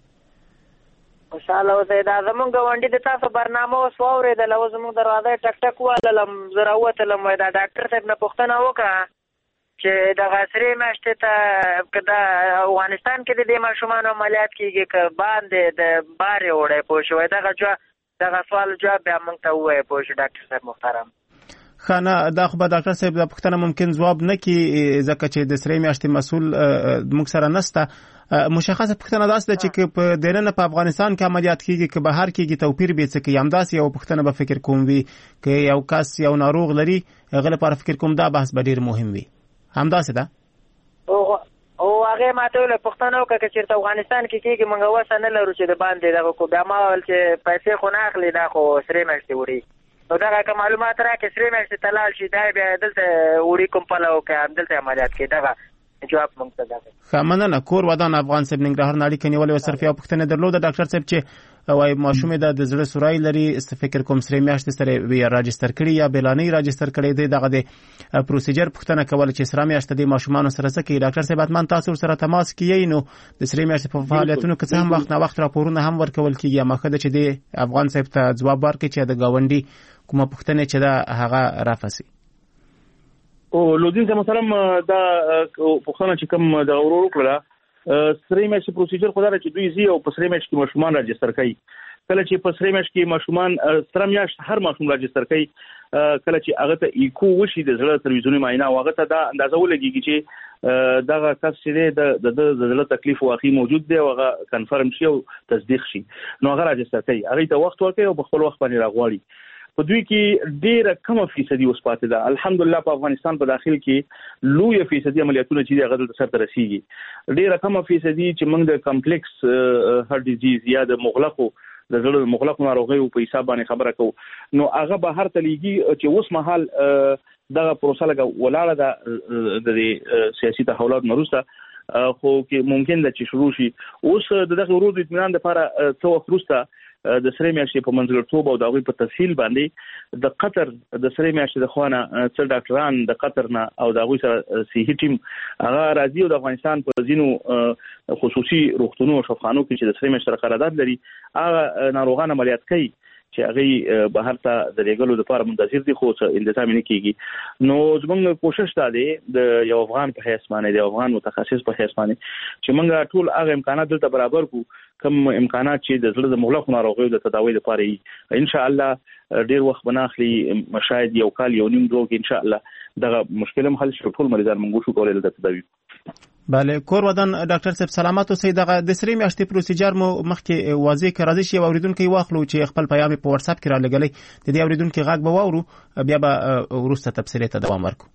Speaker 6: خوشاله اوسئ. دا زمونږ غونډې د تاسو برنامه اوس واورېدله، اوس زمونږ دروازه ټک ټک واللم، زه راووتلم. وایي دا ډاکټر صاحب نه پوښتنه وکړه چې دغه سرې میاشتې ته که د افغانستان کې د دې ماشومانو عملیات کېږي که باندې د بارې وړی پوه شوی، دغه سوال جواب بیا موږ ته ووایه پوه شو ډاکټر صاحب محترم.
Speaker 3: خانه دا خو به ډاکټر صاحب دا پوښتنه ممکن ځواب نه کړي ځکه چې د سرې میاشتې مسؤل موږ سره نشته. مشخصه پوښتنه داسې ده چې په دننه په افغانستان کې عملیات کېږي که بهر کېږي توپیر به څه کوي. همداسې یو پوښتنه به فکر کوم وي که یو کس یو ناروغ لري هغه لپاره فکر کوم دا بحث به ډېر مهم وي. همداسې ده
Speaker 6: او هغې ما ته ویل پوښتنه وکړه که چېرته افغانستان کې کېږي موږ وسه نه لرو چې د باندې دغه کو بیا ما ویل چې پیسې خو نه اخلي دا خو سرې میاشتې وړي، نو دغه که معلومات راکړې سرې میاشتې ته لاړ شي دا بیا دلته وړي کوم پله وکړي همدلته عملیات کوي. دغه جواب موږ ته ده.
Speaker 3: ښه مننه. کور ودان افغان صاحب ننګرهار نه اړیکه نیولې وه. صرف یوه پوښتنه درلوده ډاکټر صاحب چې وایي ماشوم یې د زړه سورای لري، فکر کوم سرې میاشتې سره یې راجستر کړي یا بېلانۍ راجستر کړی دی، دغه د پروسیجر پوښتنه کوله چې سره میاشت د ماشومانو سره څه کوي. ډاکټر صاحب حتما تاسو ورسره تماس کیئ، نو د سرې میاشتې په فعالیتونو کې څه هم وخت نه وخت راپورونه هم ورکول کېږي. اما ښه ده چې د افغان صاحب ته ځواب ورکړي چې د ګاونډي کومه پوښتنه چې ده هغه رافسي.
Speaker 4: او لودین صاحب محترم دا پوښتنه چې کوم د ورور وکړه سرې میاشتې پروسیجر خو دا چې دوی زی او په سرې میاشت کې ماشومان راجستر کوي. کله چې په سرې میاشت کې ماشومان سره میاشت هر ماشوم راجستر کوي، کله چې هغه ته ایکو وشي د زړه تلویزیوني معاینه او هغه ته دا اندازه ولګېږي چې دغه کس چې د زړه تکلیف واقعي موجود دی او هغه کنفرم شي او تصدیق شي، نو هغه راجستر کوي. هغه ته وخت ورکوي او په خپل وخت باندې راغواړي. په دوی کې ډیره کمه فیصدي اوس پاتې ده. الحمدلله په افغانستان په داخل کې لویه فیصدي عملیاتونه چې هغه دلته سرته رسیږي. ډیره کمه فیصدي چې موږ د کمپلیکس هارت ډیزیز یا د مغلقو د زړه مغلقو ناروغیو په حساب باندې خبره کوو، نو هغه بهر ته لیږي چې اوس مهال دغه پروسه لګه ولاړه ده د سیاسي تحولات وروسته خو کې ممکن ده چې شروع شي. اوس دغه ورود اطمینان لپاره څو وخت وروسته د سری میاشتې په منځګړیتوب او د هغوی په تفصیل باندې د قطر د سری میاشتې د خوانه څل ډاکټران د قطر نه او د هغوی سره صحي ټیم هغه راځي او د افغانستان په ځینو خصوصي روغتونونو او شفاخانو کې چې د سری میاشتې سره قرارداد لري هغه ناروغان عملیات کوي چې هغه بهر ته د لېګلو لپاره منتظر دي خو څه اندزام نه کیږي. نو زموږ کوشش دی د یو افغان په حیث باندې د افغان متخصص په حیث باندې چې موږ ټول هغه امکانات دلته برابر کو کوم امکانات چې د زړه د مغلق ناروغیو د تداوی لپاره یې ان شاء الله ډیر وخت بناخلي شاید یو کال یو نیم دوه کې ان شاء الله دغه مشکل هم حل شي ټول مریضان موږ شو کولای د تداوی.
Speaker 3: بله کور ودان ډاکټر صاحب سلامات اوسئ. دغه د سری میاشتې پروسیجر مو مخکې واضح کړی راځي چې اوریدونکو واخلو چې خپل پیغام په واتس اپ کې را لګلې د دې اوریدونکو غږ به واورو بیا به ورسته تفصیلي ته دوام ورکړو.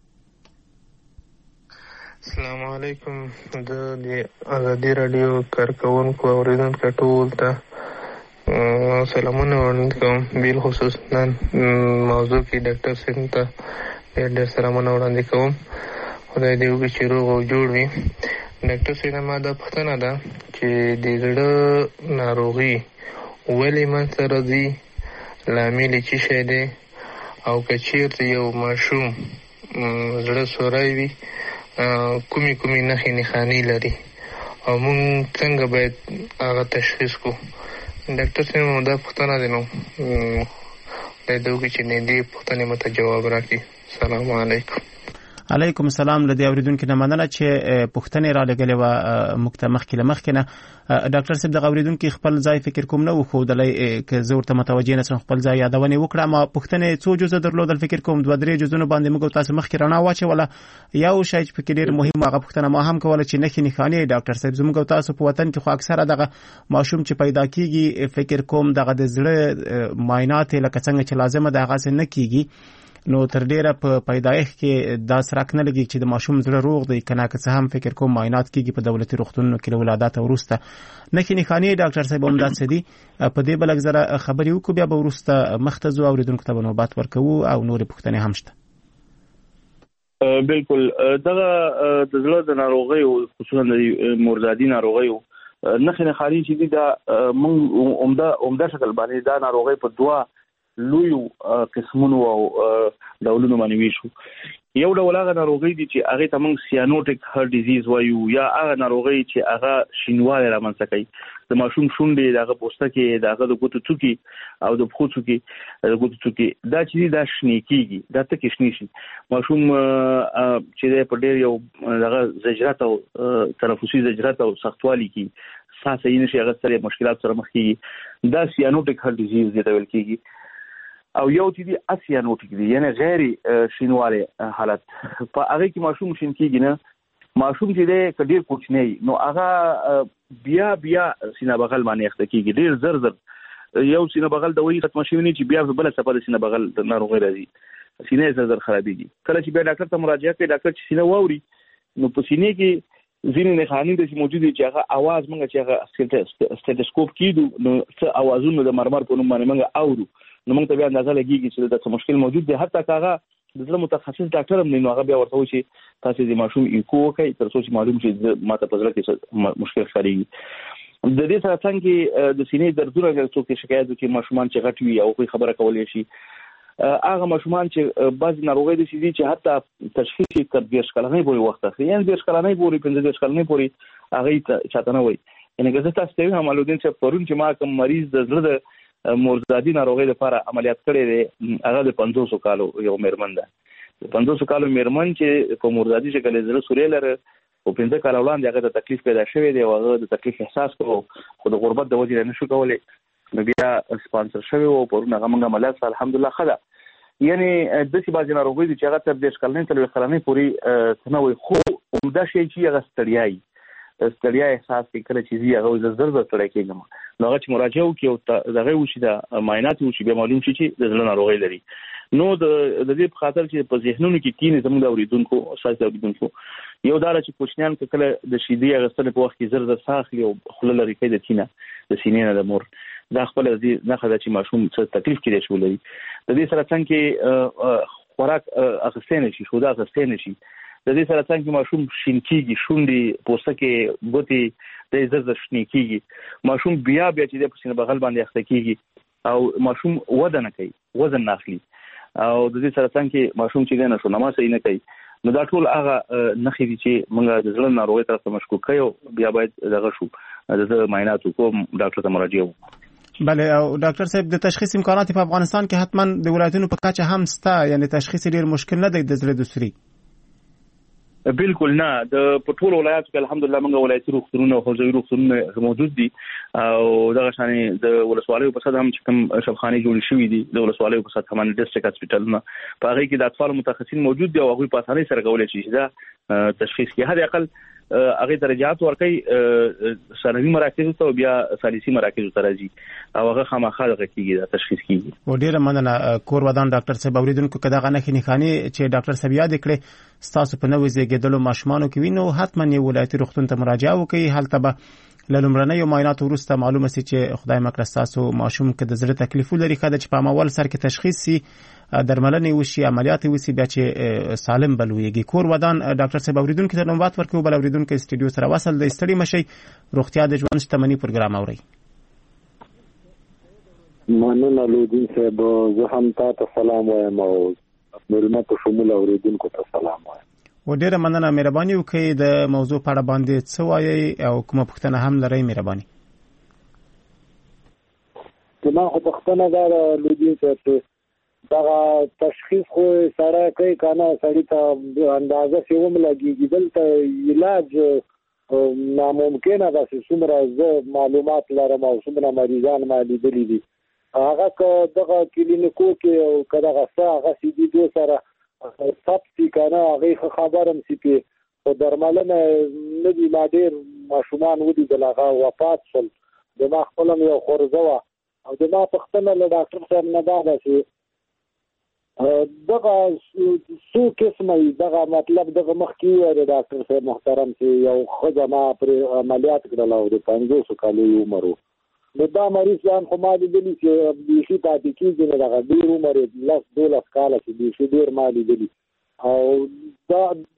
Speaker 7: السلام علیکم. د ازادي رادیو کارکونکو اوریدونکو ټول ته سلامونه وړاندې کوم. بیل خصوص نن موضوع کې ډاکټر صاحب ته ډېر سلامونه وړاندې کوم. خدای دې وکړي چې روغ او جوړ وي. ډاکټر صاحب ما دا پوښتنه ده چې د زړه ناروغي ولې منځته راځي، لامل یې څه شی دی، او که چېرته یو ماشوم زړه سوری وي کومې نښې نښانې لري او موږ څنګه باید هغه تشخیص کړو. ډاکټر صاحب دا پوښتنه ده، نو خدای دې وکړي چې دې پوښتنې ماته جواب راکړي. السلام علیکم.
Speaker 3: علیکم السلام. لدی اوریدونکو نه مننه چې پوښتنې را لګلې و مخکې لمخکې نه. ډاکټر صاحب د اوریدونکو خپل ځای فکر کوم نه خو دلای که زه ورته متوجه نشم خپل ځای یادونه وکړم. ما پوښتنې څو جزء درلودل فکر کوم 2-3 جزونه باندې موږ تاسو مخکې رڼا واچوله. یو شی چې فکر ډیر مهم هغه پوښتنه ما هم کوله چې نښې نښانې ډاکټر صاحب زموږ تاسو په وطن کې خو اکثره دغه ماشوم چې پیدا کیږي فکر کوم دغه د زړه معاینات لکه څنګه چې لازمه ده هغه نه کیږي. نو تر ډیره په پیدایښت کې دا سرک نه لګي چې د ماشوم زړه روغ دی کنه که څه هم فکر کوم معاینات کیږي په دولتي روغتونونو کې له ولادت وروسته. نښې نښانې ډاکټر صاحب هم داسې دي په دې بلک زره خبرې وکړو بیا به وروسته مخته ځو اوریدونکو ته به نوبت ورکوو او نورې پوښتنې هم شته.
Speaker 4: بالکل دغه د زړه د ناروغیو خصوصا د مردادي ناروغیو نښې نښانې چې دي دا موږ عمده شکل باندې دا ناروغي په دوه لویو قسمونو او ډولونو باندې ویشو. یو ډول هغه ناروغي دي چې هغه ته موږ سیانوټیک هارت ډیزیز وایو یا هغه ناروغي چې هغه شینواله رامنځته کوي. د ماشوم شونډې دغه پوستکي دغه د ګوتو څوکي او د پښو څوکي د ګوتو څوکي دا چې دا شنی کیږي دا ته کې شنی شي. ماشوم چې په ډېر یو دغه زجرات او تنفسي زجرات او سختوالي کې ساه یې نشي هغه سره مشکلات سره مخ کیږي. دا سیانوټیک هارت ډیزیز دی ته ویل کیږي. او یو چې دی اسیانوټیک دی یعنی غیر شینواله حالت. په هغه کې ماشوم شین کیږي نه. ماشوم چې دی کډیر کوچنی نو هغه بیا سینه بغل باندې اخته کیږي ډیر زر یو سینه بغل د وی ختم شوی نه چې بیا بل څه په سینه بغل د ناروغي راځي. سینه زر خرابېږي. کله چې بیا ډاکټر ته مراجعه کوي ډاکټر چې سینه واوري نو په سینې کې ځینې نښانې د موجود دي چې هغه आवाज موږ چې هغه سټیټوسکوپ کیدو نو څه आवाजونه د مرمر په نوم باندې موږ اورو نو موږ ته بیا اندازه لګیږي چې دا څه مشکل موجود دی. حتی هغه د زړه متخصص ډاکټر هم نه هغه بیا ورته وایي چې تاسو د ماشوم ایکو کوي تر څو چې معلوم شي ماته په زړه کې مشکل ښکاري. د دې سره څنګه د سینې دردونه څوک شکایت کوي ماشومان چې غټ وي او خبره کولای شي. هغه ماشومان چې بعض ناروغي دي چې حتی تشخیص یې تر 20 کلنۍ پورې وخت اخلي یعنی 20 کلنۍ پورې 15 کلنۍ پورې هغه چاته نه وي. یعنی که تاسو ته هم معلومات چې پرون چې ما کوم مریض د زړه د مردادي ناروغي لپاره عملیات کړی دی هغه د 500 کالو یو میرمن ده. د 500 کالو میرمن چې په مردادي شکل زړه سوري لري او 15 کال وړاندې هغه د تکلیف پیدا شوی دی او هغه د تکلیف احساس کوو خو د غربت د وجې نه شو کولای. نو بیا سپانسر شوی او پرون هغه موږ عملیات الحمدلله خدا. یعنی د څه باندې ناروغي چې هغه تر 10 کلنۍ تر 20 کلنۍ پورې تنوي خو عمده شي چې هغه ستړیا احساس کوي کله چې هغه زر ستړی کېږي. نو هغه چې مراجعه وکړي او دغه وشي د معاینات وشي بیا معلوم شي چې د زړه ناروغي لري. نو د دې په خاطر چې په ذهنونو کې کینې زموږ اوریدونکو اساس اوریدونکو یو دار چې کوچنیان کله د شیدې اغستل په وخت کې زر ساخلي او خپل لري کې د تینه د سینې نه د مور دا خپل دې نه خدای چې ماشوم څه تکلیف کې شولې. د دې سره څنګه خوراک اغستنه شي شو دا اغستنه شي د دې سره څنګه ماشوم شین کیږي شونډې پوستکي ګوتې د زړه شنې کیږي ماشوم بیا چې د پسینه بغل باندې اخته کیږي او ماشوم وزن نه کوي وزن ناخلي او د دې سره څنګه ماشوم چې نه شو نماز یې نه کوي نو دا ټول هغه نخې دي چې موږ د زړه ناروغي طرف ته مشکوک کيو بیا باید دغه شو د معاینات کوم ډاکټر ته مراجعه وکړو.
Speaker 3: بله او ډاکټر صاحب د تشخیص امکانات په افغانستان کې حتما د ولایتونو په کچه هم ستا یعنی تشخیص ډیر مشکل نه دی د زړه د سوري.
Speaker 4: بالکل نه د پټول ولایتو کې الحمدلله موږ ولایتي روغتونونه او حوزوي روغتونونه موجود دي او دغه شانې د ولسوالیو په صد هم چې کوم شفخاني جوړ شوی دي د ولسوالیو په صد هم ډیسټریکټ هسپټالونه په هغه کې د اطفال متخصصین موجود دي او هغه په اسانۍ سره کولای شي دا تشخیص کې هر اقل هغه درجات ورکړي ثانوي مراکز ته بیا ثالثي مراکز ته راځي او هغه خامخا دغه کېږي دا تشخیص کېږي.
Speaker 3: و ډیره مننه کور ودان ډاکټر صاحب اوریدونکو کدا غنه خني چې ډاکټر صاحب یاد کړي تاسو په نوې زیږیدلو ماشومان کې وینو حتما یو ولایتي روغتون ته مراجعه وکړئ هلته به لومړنۍ معاینات وروسته معلومه سي چې خدای مکړه تاسو ماشوم کې د زړه تکلیف لري کله چې په ماول سر کې تشخیص سي درملنه وشي عملیات وشي بیا چې سالم بلويږي. کور ودان ډاکټر صاحب اوریدونکو ته نوبات ورکوي بل اوریدونکو استډیو سره وصل د استړي مشي روغتیا د ژوند شتمنۍ پروګرام اوري.
Speaker 8: مننه لودین صاحب زه هم تاسو سلام وایم او ملمت شمول اوریدونکو ته سلام وایم.
Speaker 3: و ډیره مننه مهرباني وکړئ د موضوع په اړه باندې څه وایي او کومه پوښتنه هم لرئ مهرباني.
Speaker 8: ما خو پوښتنه دا لودین صاحب دا تشخیص خو سره کوي کنه سړی ته اندازه سیوم لګیږي دلته علاج ناممکنه ده چې څومره معلومات لرم او څومره مریضان ما لیدلي دي هغه که دغه کلینیکو کې او که دغه هغه سی دي دو سره سبسي کنه هغه خبرم سي په درملنه نه دي ما ډېر ماشومان ولیدل هغه وفات شول د ما خپل یو خورزه وه او د ما پوښتنه له ډاکټر صاحب نه دا ده چې دغه څو قسمه دغه مطلب دغه مخکې وایي ډاکټر صاحب محترم چې یو ښځه ما پرې عملیات کړله او د 50 کالو عمر و نو دا مریض ځان خو ما لیدلي چې بیخي پاتې کېږي نو دغه ډېر عمر یې 10-12 کاله چې بیخي ډېر ما لیدلي او دا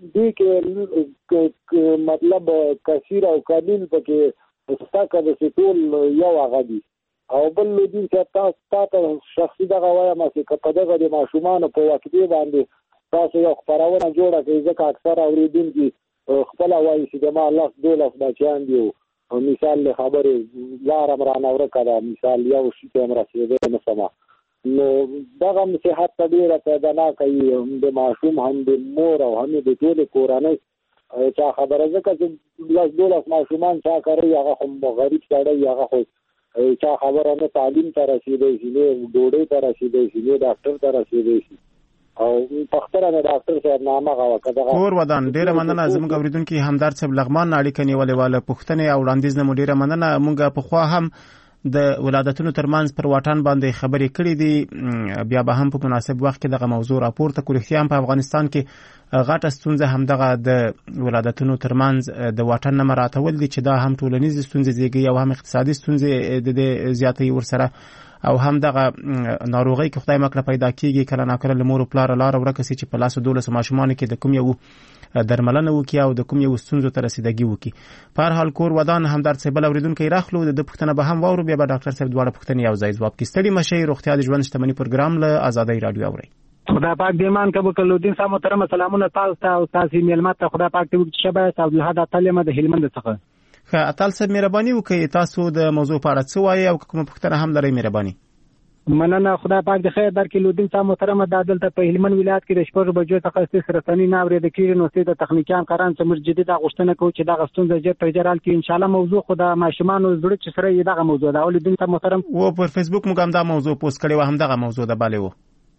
Speaker 8: دې کې مطلب کثیر او قلیل پکې ستاکه د ټول یو هغه دي او بل دین چې تاسو شخصي دغه وایم چې په دغه د ماشومان په واقعي باندې تاسو یو خبرونه جوړه کړئ ځکه اکثر اوریدونکي خپل وایي چې د ما الله 12 بچیان دي او مثال له خبرې لارم را نور کړه مثال یو شی ته مرسته نه سما نو دغه صحت ته ډیره پیدا نه کوي د ماشوم هم د مور او هم د ټول کورنۍ چا خبره ځکه چې 12 ماشومان چا کوي هغه هم غریب سړی هغه خو چا خبره نه تعلیم ته رسیدي شي نه ډوډۍ ته رسیدي شي نه ډاکټر ته رسیدي شي او پختره نه ډاکټر صاحب نامه غوا کړه.
Speaker 3: کور ودان ډیره مننه زموږ اوریدونکو همدارد صاحب لغمان اړیکه نیولې واله پښتنې او وړاندیز نه ډیره مننه مونږ په خوا هم د ولادتونو ترمنځ پر واټن باندې خبرې کړې دي بیا به هم په مناسب وخت کې دغه موضوع راپورته کړو. خو په افغانستان کې غټه ستونزه هم دغه د ولادتونو ترمنځ د واټن نه مراتول دي چې دا هم ټولنیز ستونزې زیږي او هم اقتصادي ستونزې د زیاتې ورسره او هم دغه ناروغي کې خدای مکړه پیدا کیږي کله ناکله لمور او پلار لار ورکه چې په لاس 12 ماشومان کې د کوم یو درملنه وکي او د کوم یو ستونزو ته رسیدګي وکي. په هر حال کور ودان همدارد صاحب اوریدونکو راخلو د پښتنه به هم وورو بیا به ډاکټر صاحب دواړه پښتنې یو ځای جواب کې ستړي مشي روغتیا د ژوند شتمنۍ پروګرام له آزادۍ رادیو اوري.
Speaker 9: خدای پاک دې مان کبو کلودین صاحب محترم سلامونه تاسو ته او تاسو میلمات ته خدای پاک دې شبه عبد الحد تعلیم د هلمند څخه
Speaker 3: ښه اتل صاحب مهرباني وکړئ تاسو د موضوع په اړه څه وایي او کوم پښتنه هم لري مهرباني.
Speaker 9: مننه خدای پاک د خیر درکې لودین صاحب محترم د دلته په هلمند ولایت کې د شپږ بجو څخه رسنۍ نه اورېد کېږي نو د تخنیکان قران چې موږ جدي د غوښتنه کوو چې د غستون د جټ جرال کې ان شاء الله موضوع خدای ماشومان زړه چې سره دغه موضوع دا لودین صاحب محترم
Speaker 3: و پر فیسبوک موږ هم دا موضوع پوسټ کړی و هم دغه موضوع د باله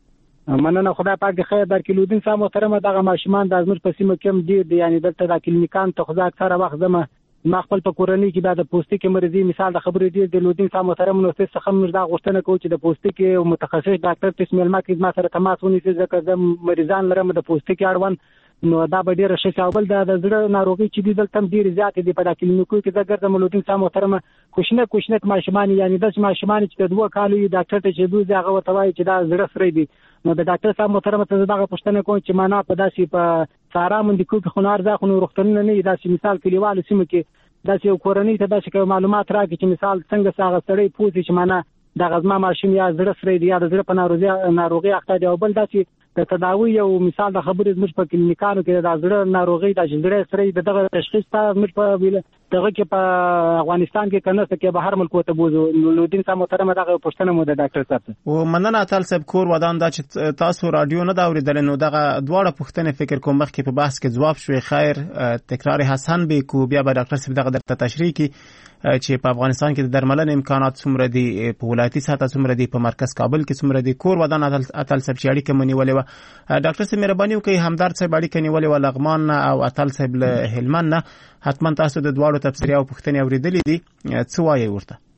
Speaker 3: و
Speaker 9: مننه خدای پاک د خیر درکې لودین صاحب محترم دغه ماشومان د ازمر په سیمه کې ډیر دي یعنی دلته د کلینیکان ته خدای اکثره وخت زما ما خپل په کورنۍ کې د پوستکي مرزي مثال د خبرې دی د لودین صاحب محترم نو څه څه موږ دا غوښتنه کوو چې د پوستکي او متخصص ډاکټر تسمیل ما کې ما سره تماس ونیسي ځکه د مریضان لرم د پوستکي اړوند نو دا به ډیره ښه کابل د زړه ناروغي چې دي دلته ډیر زیات دي په کلینیکو کې د ګرځم لودین صاحب محترمه کوشنه ماشومان یعنی د ماشومان چې د 2 کالو ډاکټر ته چې دوی هغه وتوای چې دا زړه سره دي نو د ډاکټر صاحب محترمه ته دغه پوښتنه کوم چې معنا په داسې په سارا مندکو کې خنار ځخونو روغتونونه نه داسې مثال کلیوال سیمه کې داسې یو کورنۍ ته داسې معلومات راکړي چې مثال څنګه ساغه سړی پوښتنه چې معنا د غزما ماشوم یا زړه سره دی یا د زړه په ناروغي اخته دی او بل داسې د تداوی یو مثال د خبرې زموږ په کلینیکانو کې د زړه ناروغي د زړه سره دغه تشخیص ته زموږ په دغه کې په افغانستان کې کنه چې بهر ملکو ته بوزو لودین صاحب محترمه دغه پوښتنه مو د ډاکټر صاحب
Speaker 3: او مننه اتل صاحب کور ودان دا چې تاسو رادیو نه دا اوریدل نو دغه دواړه پوښتنه فکر کوم مخکې په بحث کې جواب شوي خیر تکرار حسن به کو بیا به ډاکټر صاحب دغه درته تشریح کی چې په افغانستان کې د درملنې امکانات څومره دي په ولایتي سطح څومره دي په مرکز کابل کې څومره دي کور ودان اتل صاحب چې اړیکه منیولې و ډاکټر صاحب مهرباني وکړئ همدارد صاحب اړیکه نیولې و لغمان او اتل صاحب له هلمند نه حتما تاسو د دواړو تفسیر او پوښتنې اوریدلې دي څه وایي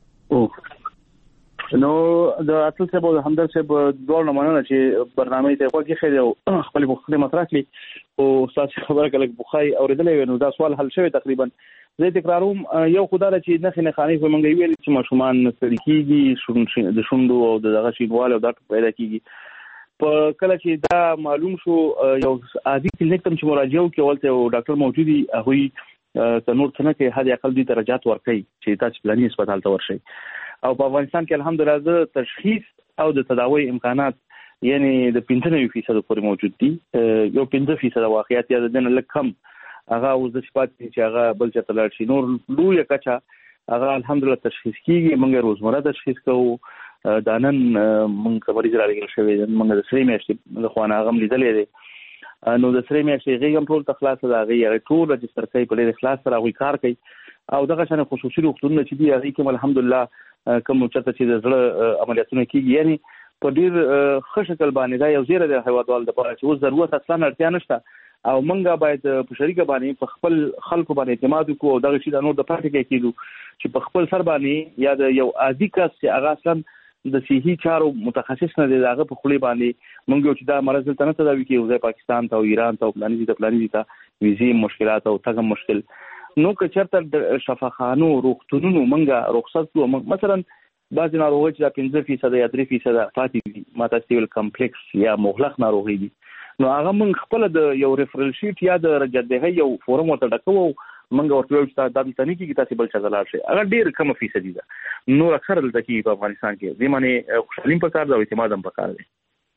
Speaker 3: ورته
Speaker 4: نو د اتل صاحب او همدارد صاحب دواړو مننه چې برنامه ته خوږی خیر او خپل پوښتنې مطرح کړي او تاسو خبره کله بخای اوریدلې نو دا سوال حل شوی تقریبا زه تکراروم یو خدای چې نه خاني خو مونږ ویل چې ماشومان ستړي کیږي د شوندو او دغه شینواله او دا پیدا کیږي په کله چې دا معلوم شو یو عادي کلینیک ته چې مراجعه وکړ ولته او ډاکټر موجودي هغه تنور څنګه کې هدا اقل دي درجات ورکړي چې تاسو پلاني هسپتال ته ورشي او په افغانستان کې الحمدلله تشخیص او د تداوی امکانات یعنی د 95% پورې موجود دي یو 15% واقعیت یا د نه کم هغه اوس د صفات چې هغه بل څه تلل شي نور لوی کچا هغه الحمدلله تشخیص کیږي موږ روزمره تشخیص کوو دانن موږ خبرې راغلي شوی موږ د سری میاشتې د خوانه غم لیدلې دي نو د سری میاشتې غیږم ټول تخلاص راغی ټول رجستر کوي په لري خلاص راغی کار کوي او دغه شان خصوصي روغتونونه چې دی هغه کوم الحمدلله کوم چرته چې د زړه عملیاتونه کیږي یعنی په ډیر ښه شکل باندې دا یو زیره د هیوادوال د لپاره چې ضرورت اصلا اړتیا نشته او منګه باید په شریکه باندې په خپل خلکو باندې اعتماد وکړو او دغه شی د نور د پاتې کې کېدو چې په خپل سر باندې یا د یو عادي کس چې هغه اصلا د صحي چارو متخصص نه دی هغه په خولي باندې منګه چې دا مرز ته نه تداوي کوي او پاکستان ته او ایران ته او پلاني ته ویزي مشکلات او تګم مشکل نو که چرته شفاخانو روغتونونو منګه رخصت کوو مثلا بعض ناروغي چې 15% یا 3% فاتي دي ماتاسیول کمپلیکس یا مغلق ناروغي دي نو هغه من خپل د یو ریفرل شیټ یا د رجدهه یو فورم ورته ډکو منګه ورته وایي چې د تنې کې تاسو بل څه زلال شي هغه ډیر کم فیصد دي نو اکثر د کی په افغانستان کې زمانه خوشالیم په کار دا اعتماد هم په کار دي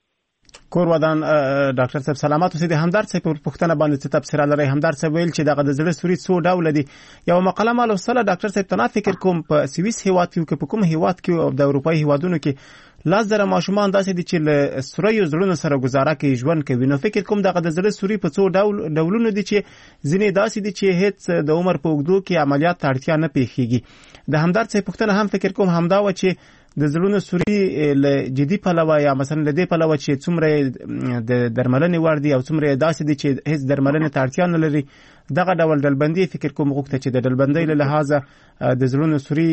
Speaker 3: کور ودان ډاکټر صاحب سلامات اوسئ همدارد صاحب پر پښتنه باندې څه تفسیر لري همدارد صاحب ویل چې دغه د زړه سوري څو ډول دي یو مقاله مال وصله ډاکټر صاحب تنا فکر کوم په سويس هیواد کې په کوم هیواد کې او د اروپאי هیوادونو کې لاس در ماشومان داسې دي چې له سوري زړونو سره گزاره کوي ژوند کوي نو فکر کوم دغه د زړه سوري په څو ډولونو دي چې ځینې داسې دي چې هیڅ د عمر په اوږدو کې عملیات ته اړتیا نه پیښیږي د همدارد صاحب پښتنه هم فکر کوم همدا و چې د زړونو سوري له جدي پلوه یا مثلا له دې پلوه چې څومره د درملنې وړ دي او څومره داسې دي چې هیڅ درملنې ته اړتیا نه لري دغه ډول ډلبندي فکر کوم غوښته چې د ډلبندۍ له لحاظه د زړونو سوري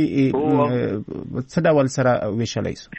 Speaker 3: څه ډول سره ویشلای شي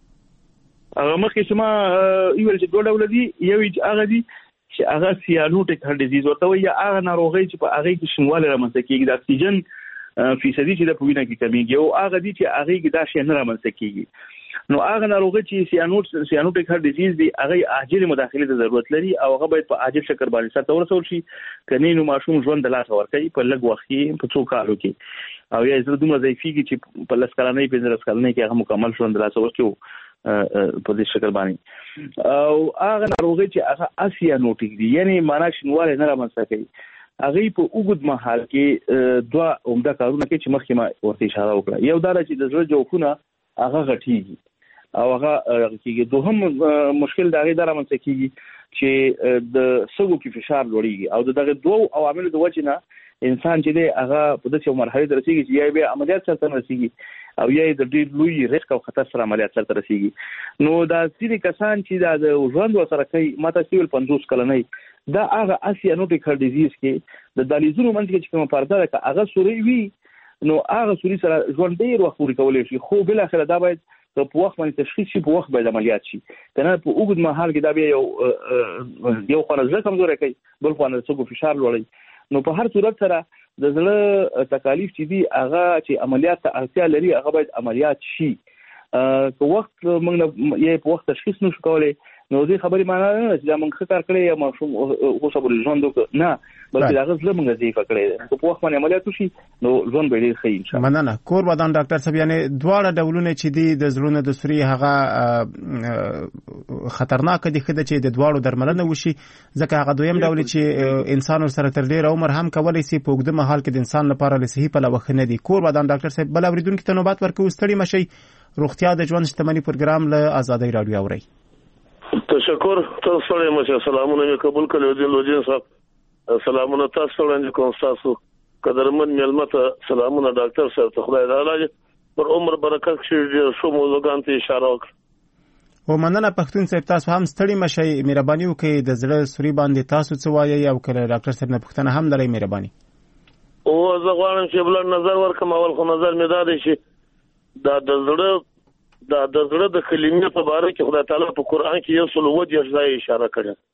Speaker 4: مخکې چې ما یو چې دوه ډول دي یو هغه دي چې هغه سیانوټیک هارت ډیزیز ورته وي یا هغه ناروغي چې په هغه کې شمواله رامنځته کیږي د اکسیجن فیصدي چې د پوینه کې کمیږي او هغه دي چې هغه کې دا شی نه رامنځته کیږي نو هغه ناروغي چې سیانوټیک هارت ډیزیز دی هغه عاجل مداخله ته ضرورت لري او هغه باید په عاجل شکل باندې سره ورسول شي کني نو ماشوم ژوند د لاس ورکړي په لږ وخت کې په څو کالو کې او یا زړه دومره ضعیفيږي چې په لسکلانې په لسکلانې کې هغه مکمل ژوند د لاس ورکړي په دې شکل باندې او هغه ناروغي چې هغه اسیانوټیک دی یعنی معنا شنواله نه رامنځته کوي هغه په اوږد مهال کې دوه عمده کارونه کوي چې مخکې ما ورته اشاره وکړه یو دا چې د زړه جوخونه هغه غټيږي او هغه کېږي دوهم مشکل دا غي دا رامنځته کیږي چې د سږو کې فشار لوړیږي او دغه دوه عوامل د وجه نه انسان چې دی هغه په داسې مرحله ته رسیږي چې یا به عملیات سره رسیږي او یا د ډېر لوی ریسک او خطر سره عملیات سره رسیږي نو دا ځینې کسان چې د ژوند سره کوي ماته سیول 50 کلنۍ دا هغه اسیانوټیک هارت ډیزیز کې د دالیزونو منځ کې چې کوم پرده ده هغه سوري وي نو هغه سوري سره ژوند ډېر وخت پورې کولای شي خو بل اخر دا باید که په وخت باندې تشخیص شي په وخت باندې عملیات شي کنه په اوږد مهال کې دا بیا یو خانه زړه کمزوري کوي بل خانه څنګه فشار لوړي نو په هر صورت سره د زړه تکالیف چې دي هغه چې عملیات ته اړتیا لري هغه باید عملیات شي که وخت موږ یې په وخت تشخیص نشو کولای نو دې خبرې معنی نه چې دا موږ ښه کار کړی یا ماشوم اوس به ژوند نه بلکې دا غوښتل موږ ضعیف کړی په وخت باندې عملیات وشي نو ژوند به ډیر ښه ان شاء الله.
Speaker 3: مننه. کور ودان ډاکټر صاحب یعنی دواړه ډولونه چې دي د زړونو د سوري هغه خطرناک دي چې د دواړو درملنه وشي ځکه هغه دویم ډول چې انسان سره تر ډیر عمر هم کولای شي په اوږده مهال کې د انسان لپاره له صحي پلوه ښه نه دي. کور ودان ډاکټر صاحب بل اوریدونکو ته نوبت ورکوي ستړي مشي روغتیا د ژوند شتمنۍ پروګرام له آزادۍ رادیو اوري.
Speaker 10: تشکر تاسو سره مشه سلامونه مې قبول کړو لودین صاحب سلامونه تاسو وړاندې کوم تاسو قدرمن ملمت سلامونه ډاکټر صاحب ته خدای دې علاج پر عمر برکت کړي شو موضوعان ته اشاره وکړه.
Speaker 3: ومننه پښتون صاحب تاسو هم ستړي مشي مهرباني وکړئ د زړه سوري باندې تاسو څه وایي او کله ډاکټر صاحب نه پښتنه هم لري مهرباني.
Speaker 10: او زه غواړم چې بل نظر ورکم اول خو نظر مې دا دی چې دا د زړه د کلمې په اړه کې خدای تعالی په قران کې یو څلور وجه ځای اشاره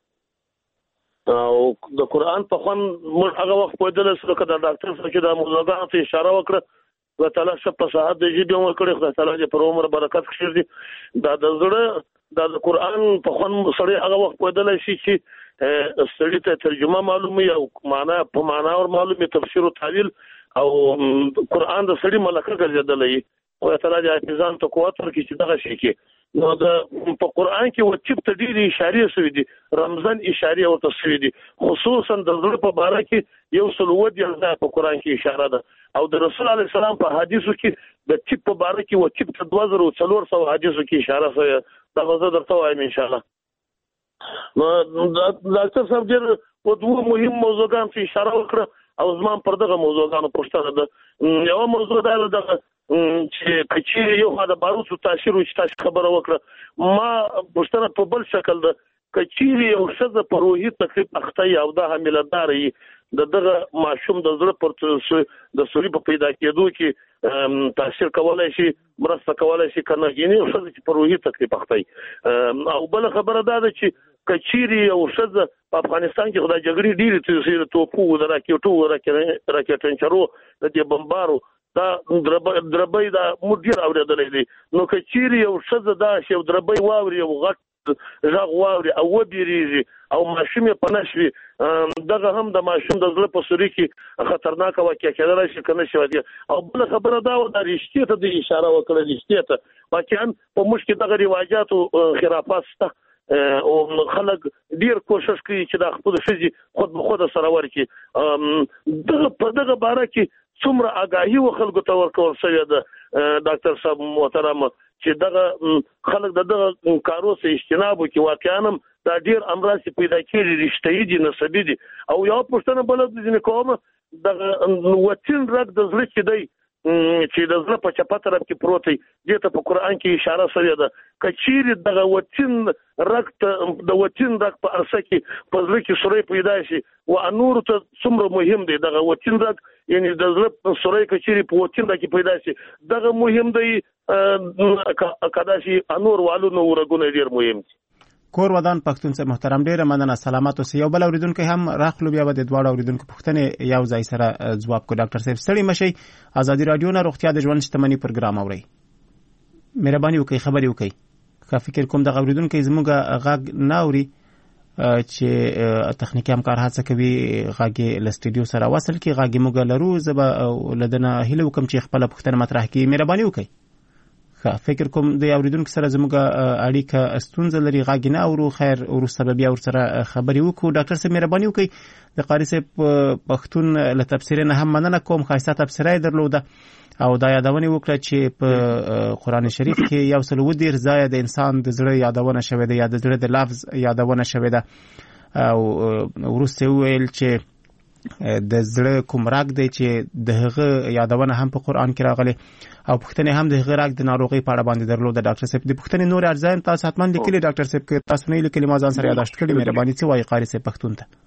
Speaker 10: کړه او د قران په خوان موږ هغه وخت په دله سره کړه ډاکټر صاحب چې د موضوعات ته اشاره وکړه خدای تعالی شپ په صحت د جیب مو کړی خدای تعالی دې پر عمر برکت کړي دا د زړه د قران په خوان سره هغه وخت په دله شي چې سړی ته ترجمه معلومه او معنا په معنا او معلومه تفسیر او تعویل او قران د سړی ملکه ګرځیدلې او تعالی دې حافظان ته قوت ورکړي چې دغه شي کې نو د په قران کې وچب ته ډېری اشاره شوې دي رمضان اشاره او تصویر دي خصوصا د زړه په اړه کې یو څلور وجه په قران کې اشاره ده او د رسول الله سلام په حدیثو کې د چپ په اړه کې وچب ته 2400 حدیثو کې اشاره شوی دا غوښه درته وایم ان شاء الله. نو ډاکټر صاحب ډېر په دوه مهم موضوعاتو ته اشاره وکړه او زمام پر دغه موضوعاتو پوښتنه ده. یو موضوع دا چې کچې یو د باروتو تاثیر چې تاسو خبره وکړه ما پوښتنه په بل شکل ده کچې یو څه په روحي تکلیف اخته او د حاملداري دغه ماشوم د زړه پر د سوري په پیدا کېدو کې تاثیر کولای شي مرسته کولای شي کنه یعنی یو څه چې په روحي تکلیف اخته او بل خبره ده چې کچېری یو څه په افغانستان کې خدای جګړې ډېری توپو د راکېټنچرو د دې بمبارو دا دربای دا مدیر اوریدلې دي نو کچېری یو څه دا چې دربای واوري او غټ ژغ واوري او وبېریږي او ماشوم په نشوي دغه هم د ماشوم د زړه په سوري کې خطرناک واقع کېدای شي کنه شي او بل خبره دا و د رښتیا ته د اشاره وکړه رښتیا ته واقعا په مشکل دغه روایت او خرافات سته او خلک ډیر کوشش کوي چې د خپل شذي خود به خود سره ورکی دغه په دغه باره کې څومره آگاهی و خلکو ته ورکول شوی ده ډاکټر صاحب محترم چې دغه خلک دغه کارو څخه اجتناب وکړي واقعا دا ډیر امراض پیدا کېږي رښتینی دي نسبی دي او یو پښتنه بل د کومه دغه وچین رګ د زړه کې دی چې د زړه په چپه طرف کې پروت دی دته په قران کې اشاره شوی ده کچېری دغه وچین رګ د وچین رګ په ارسه کې په زړه کې سوري پیدا شي او انور ته څومره مهم دی دغه وچین رګ یعنی د زړه سوري کچېری په وچین رګ کې پیدا شي دغه مهم دی کدا شي انور والو نو ورګونه ډیر مهم دي.
Speaker 3: کور ودان پښتون صاحب محترم ډیره مننه سلامات اوسئ. یو بل اوریدونکو هم راخلو بیا د دواړو اوریدونکو پوښتنې یو ځای سره ځواب کو. ډاکټر صاحب ستړي مشي آزادي رادیو نه روغتیا د ژوند شتمنۍ پروګرام اوري مهرباني وکړئ خبري وکړئ که فکر کوم د اوریدونکو زموږه غږ نه اوري چې تخنیکی همکار هڅه کوي غږ له سټوډیو سره وصل کی غږ موږ لرو زبا لدنه هله وکم چې خپل پوښتنه مطرح کی مهرباني وکړئ. فکر کوم د اوریدونکو سره زموږه اړیکه ستونزه لري غږ نه اورو خیر ورسره بیا ورسره خبري وکړو. ډاکټر صاحب مهرباني وکړئ د قاری صاحب پښتون له تفسیر نه هم مننه کوم خاصه تفسیرای درلوده او دا یادونه وکړه چې په قران شریف کې یو څل ودیر ځای د انسان د زړه یادونه شوی دی یا د زړه د لفظ یادونه شوی ده او ورسته ویل چې د زړه کوم راګ دی چې دغه یادونه هم په قران کې راغلي او پښتنه هم دغه راګ د ناروغي په اړه باندې درلوده. ډاکټر صاحب د پښتنې نور ارزان تاسو حتمان لیکلي ډاکټر صاحب کې تاسو نه لیکلي ما ځان سره یاداشت کړی مهرباني څه وایي قاری صاحب پښتون ته.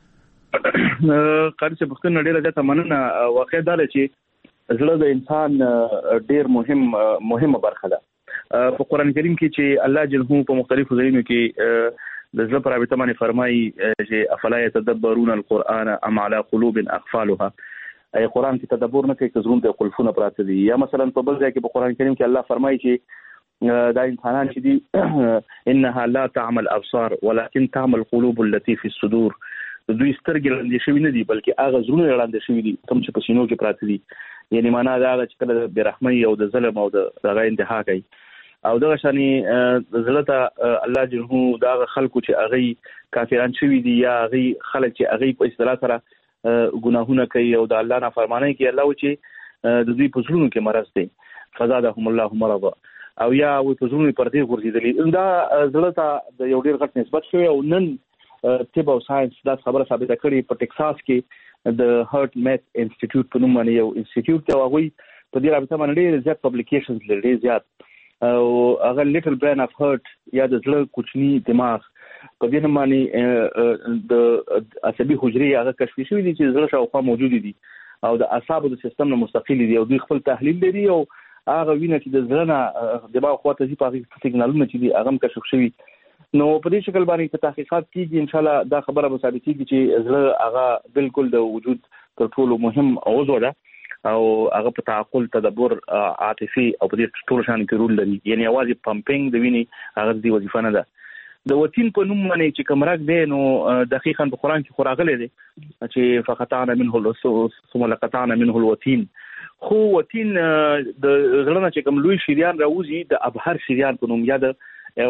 Speaker 4: قاری صاحب پښتون ډیره ځکه مننه واقع دا چې زړه د انسان ډیر مهمه برخه ده په قران کریم کې چې الله جل په مختلفو ځایونو کې د زړه پر رابطه باندې فرمایي چې افلا يتدبرون القرآن ام على قلوب اقفالها ای قران کې تدبر نه کوي که زړه ته قلفونه پراته دي. یا مثلا په بل ځای کې په قران کریم کې الله فرمایي چې دا انسانان چې دي انها لا تعمل ابصار ولكن تعمل قلوب التي في الصدور. دوی سترګې لاندې شوی نه دي بلکې هغه زړونه لاندې شوی دي کوم چې په سینو کې پراته دي. یعنی معنا دا چې کله د برحمۍ او د ظلم او د هغه انتها کوي او دغه شانی زړه ته الله جل دا خلکو چې هغه کافران شوی دي یا هغه خلک چې هغه په اصطلاح سره ګناهونه کوي او د الله نافرمانی کوي الله چې د دوی په زړونو کې مرض دي فزادهم الله مرضا او یا و په زړونو پردې ورزيدلې. دا زړه ته د یو ډیر غټ نسبت شوی او نن طب او ساينس دا خبره ثابته کړې په ټکساس کې د هارت میث انسټیټیوټ په نوم باندې یو انسټیټیوټ ته هغوی په دې رابطه باندې ډېر زیات پبلیکیشنز لري زیات او هغه لیټل برین اف هارت یا د زړه کوچني دماغ په دې نوم باندې د عصبي حجرې هغه کشف شوی دي چې زړه شاوخوا موجود دي او د اعصابو د سیستم نه مستقل دي او دوی خپل تحلیل لري او هغه وینه چې د زړه نه دماغ خواته ځي په هغه سیګنالونه چې دي هغه کشف شوی. نو په دې شکل باندې په تحقیقات کېږي ان شاء الله دا خبره به ثابتېږي چې زړه هغه بالکل د وجود تر ټولو مهم عضو ده او هغه په تعقل تدبر عاطفي او په دې ټول شان کې رول لري. یعنی اواز پمپینګ د وینې هغه د وظیفه نه ده. د وتین په نوم باندې چې کومرک دی نو دقیقاً په قران کې خوراغله دي چې فقطعنا منه الوسوس ثم لقطعنا منه الوتين. خو وتین د زړه چې کوم لوی شریان راوځي د ابهر شریان په نوم یا د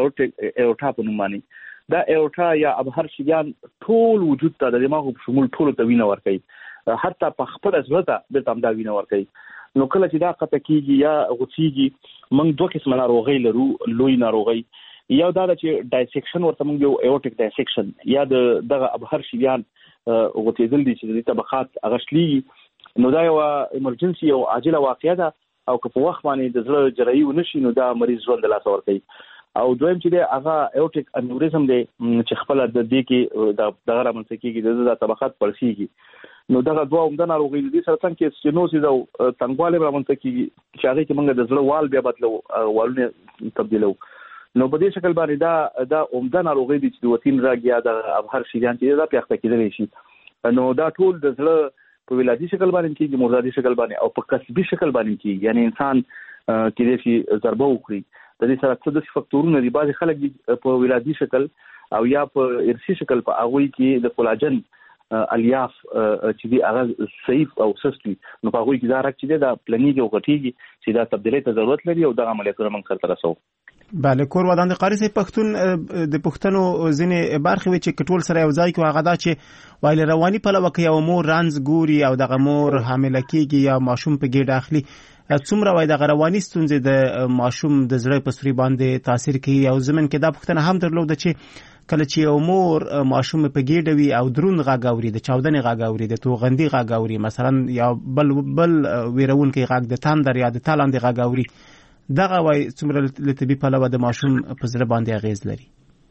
Speaker 4: اورټا په نوم باندې دا اورټا یا ابهر شریان ټول وجود ته د دماغ په شمول ټول ته وینه ورکوي حتی په خپل ځړه د تام دا وینه ورکوي. نو کله چې دا قطع کیږي یا غوڅیږي موږ دوه قسم ناروغي لرو. لوی ناروغي یو دا چې ډایسیکشن ورته موږ یو ایورټیک ډایسیکشن یا دغه ابهر شریان غوڅیدل دي چې د طبقات اغشلي. نو دا یو ایمرجنسي او عاجله واقعه ده او که په وخت باندې د زړه جراحي ونشي نو دا مریض ژوند له لاسه ورکوي. او دویم چې دی هغه ایورټیک انیوریزم دی چې خپل د دې کې دغه رامنځته کېږي د طبقات پړسیږي. نو دغه دوه عمده ناروغي دي سره څنګه کې سټینوسیس او تنګوالی رامنځته کېږي چې هغه کې موږ د زړه وال بیا بدلو والونه تبدیلو. نو په دې شکل باندې دا عمده ناروغي دي چې د وتین راګ یا د ابهر شریان چې دا پیښه کېدلی شي. نو دا ټول د زړه په ولادي شکل باندې کېږي مردادي شکل باندې او په کسبي شکل باندې کېږي. یعنی انسان کې دې ضربه وکړي د دې سره څه د فاکتورونه دي. بعض خلک په ولادي شکل او یا په ارثي شکل په هغه کې د کولاجن الیاف چې دی هغه صحیح او سستي نو په هغه کې دا راک چې دا پلانیږي او غټیږي چې دا تبدیلی ته ضرورت لري او دا عملیاتونه موږ سره رسو.
Speaker 3: بله کور ودان د قاری سي پښتون د پښتنو ځینې برخې وي چې کټول سره یو ځای کې هغه دا چې وایي رواني په لوکه یو مور رانز ګوري او دغه مور حامله کېږي یا ماشوم په ګډه اخلي څومره وای د رواني ستونزې د ماشوم د زړه په سوري باندې تاثیر کوي. او زمن کې دا پښتنه هم درلوده چې کله چې یو مور ماشوم په ګډه وي او درون غږ اوري د چاودنې غږ اوري د توغندي غږ اوري مثلا یا بل ویرون کې غږ د تاندر یا د تالاندې غږ اوري دغه وای څومره لتبي په لور د ماشوم په زړه باندې اغیز لري.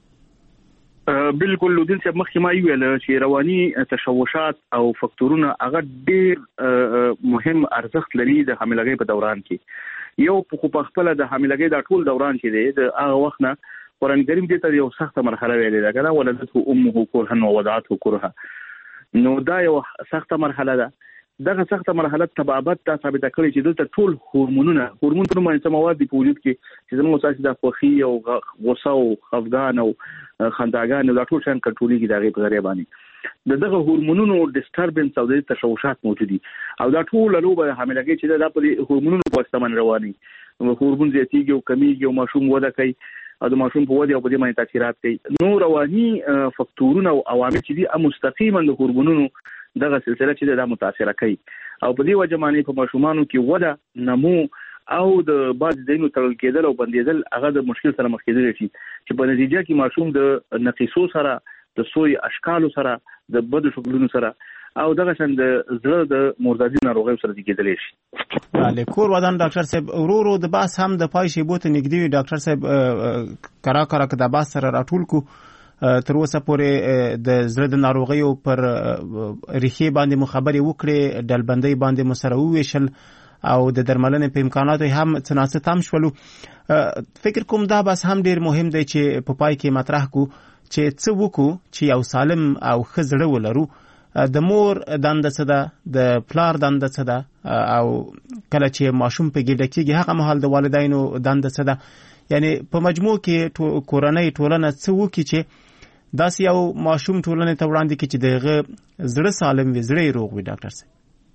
Speaker 4: بالکل لودین چې مخکې ما ویل چې رواني تشوشات او فاکتورونه هغه ډېر مهم ارزښت لري د حاملګۍ په دوران کې. یو په خپل د حاملګۍ د ټول دوران کې دی د هغه وخت نه قرآن کریم دې ته یو سخته مرحله ویلې ده کنه ولدته امه كرها ووضعته كرها. نو دا یو سخته مرحله ده. دغه سخته مرحله تبابت ته ثابته کړی چې دلته ټول هورمون په نوم باندې مواد په وجود کې چې زموږ اساس د خوښي او غوسه او خفګان او خنداګان دا ټول شان کنټرولېږي دغه په ذریعہ باندې دغه هورمونونو ډیسټربنس او د تشوشات موجود دي او دا ټول لوبه حاملګۍ چې دا په هورمونونو په واسطه باندې رواني هورمون زیاتېږي او کمیږي او ماشوم وده کوي او د ماشوم په وده او په دې باندې تاثیرات کوي. نو رواني فاکتورونه او عوامل چې دي مستقیما د هورمونونو دغه سلسله چې دا متاثر کوي او په دې وجه باندې په ماشومانو کې وده نمو او د بعض دینو تړل کېدل او بندیدل هغه د مشکل سره مخ کېدل شي چې په نتیجه کې ماشوم د نقیصو سره د سوی اشکالو سره د بدو شکلونو سره او دغه څنګه د زړه د مردادي ناروغیو سره کېدل شي.
Speaker 3: بله کور ودان ډاکټر صاحب ورورو د باس هم د پای شی بوت نګدي ډاکټر صاحب کرا د باس سره راټول کو تر اوسه پورې د زړه د ناروغیو پر ریښې باندې مخابري وکړي ډلبندۍ باندې مسره وویشل او د درملنې په امکاناتو هم څناسه تام شولو. فکر کوم دا بس هم ډیر مهم دی چې په پای کې مطرح کو چې څه وکړو چې یو سالم او ښه زړه ولرو. د مور دنده څه ده، د پلار دنده څه ده، او کله چې ماشوم په ګډه کېږي هغه مهال د والدینو دنده څه ده. یعنی په مجموع کې کورنۍ ټولنه څه وکړي چې داسې یو ماشوم ټولنې ته وړاندې کړي چې دغه زړه سالم وي، زړه روغ وي. ډاکټر صاحب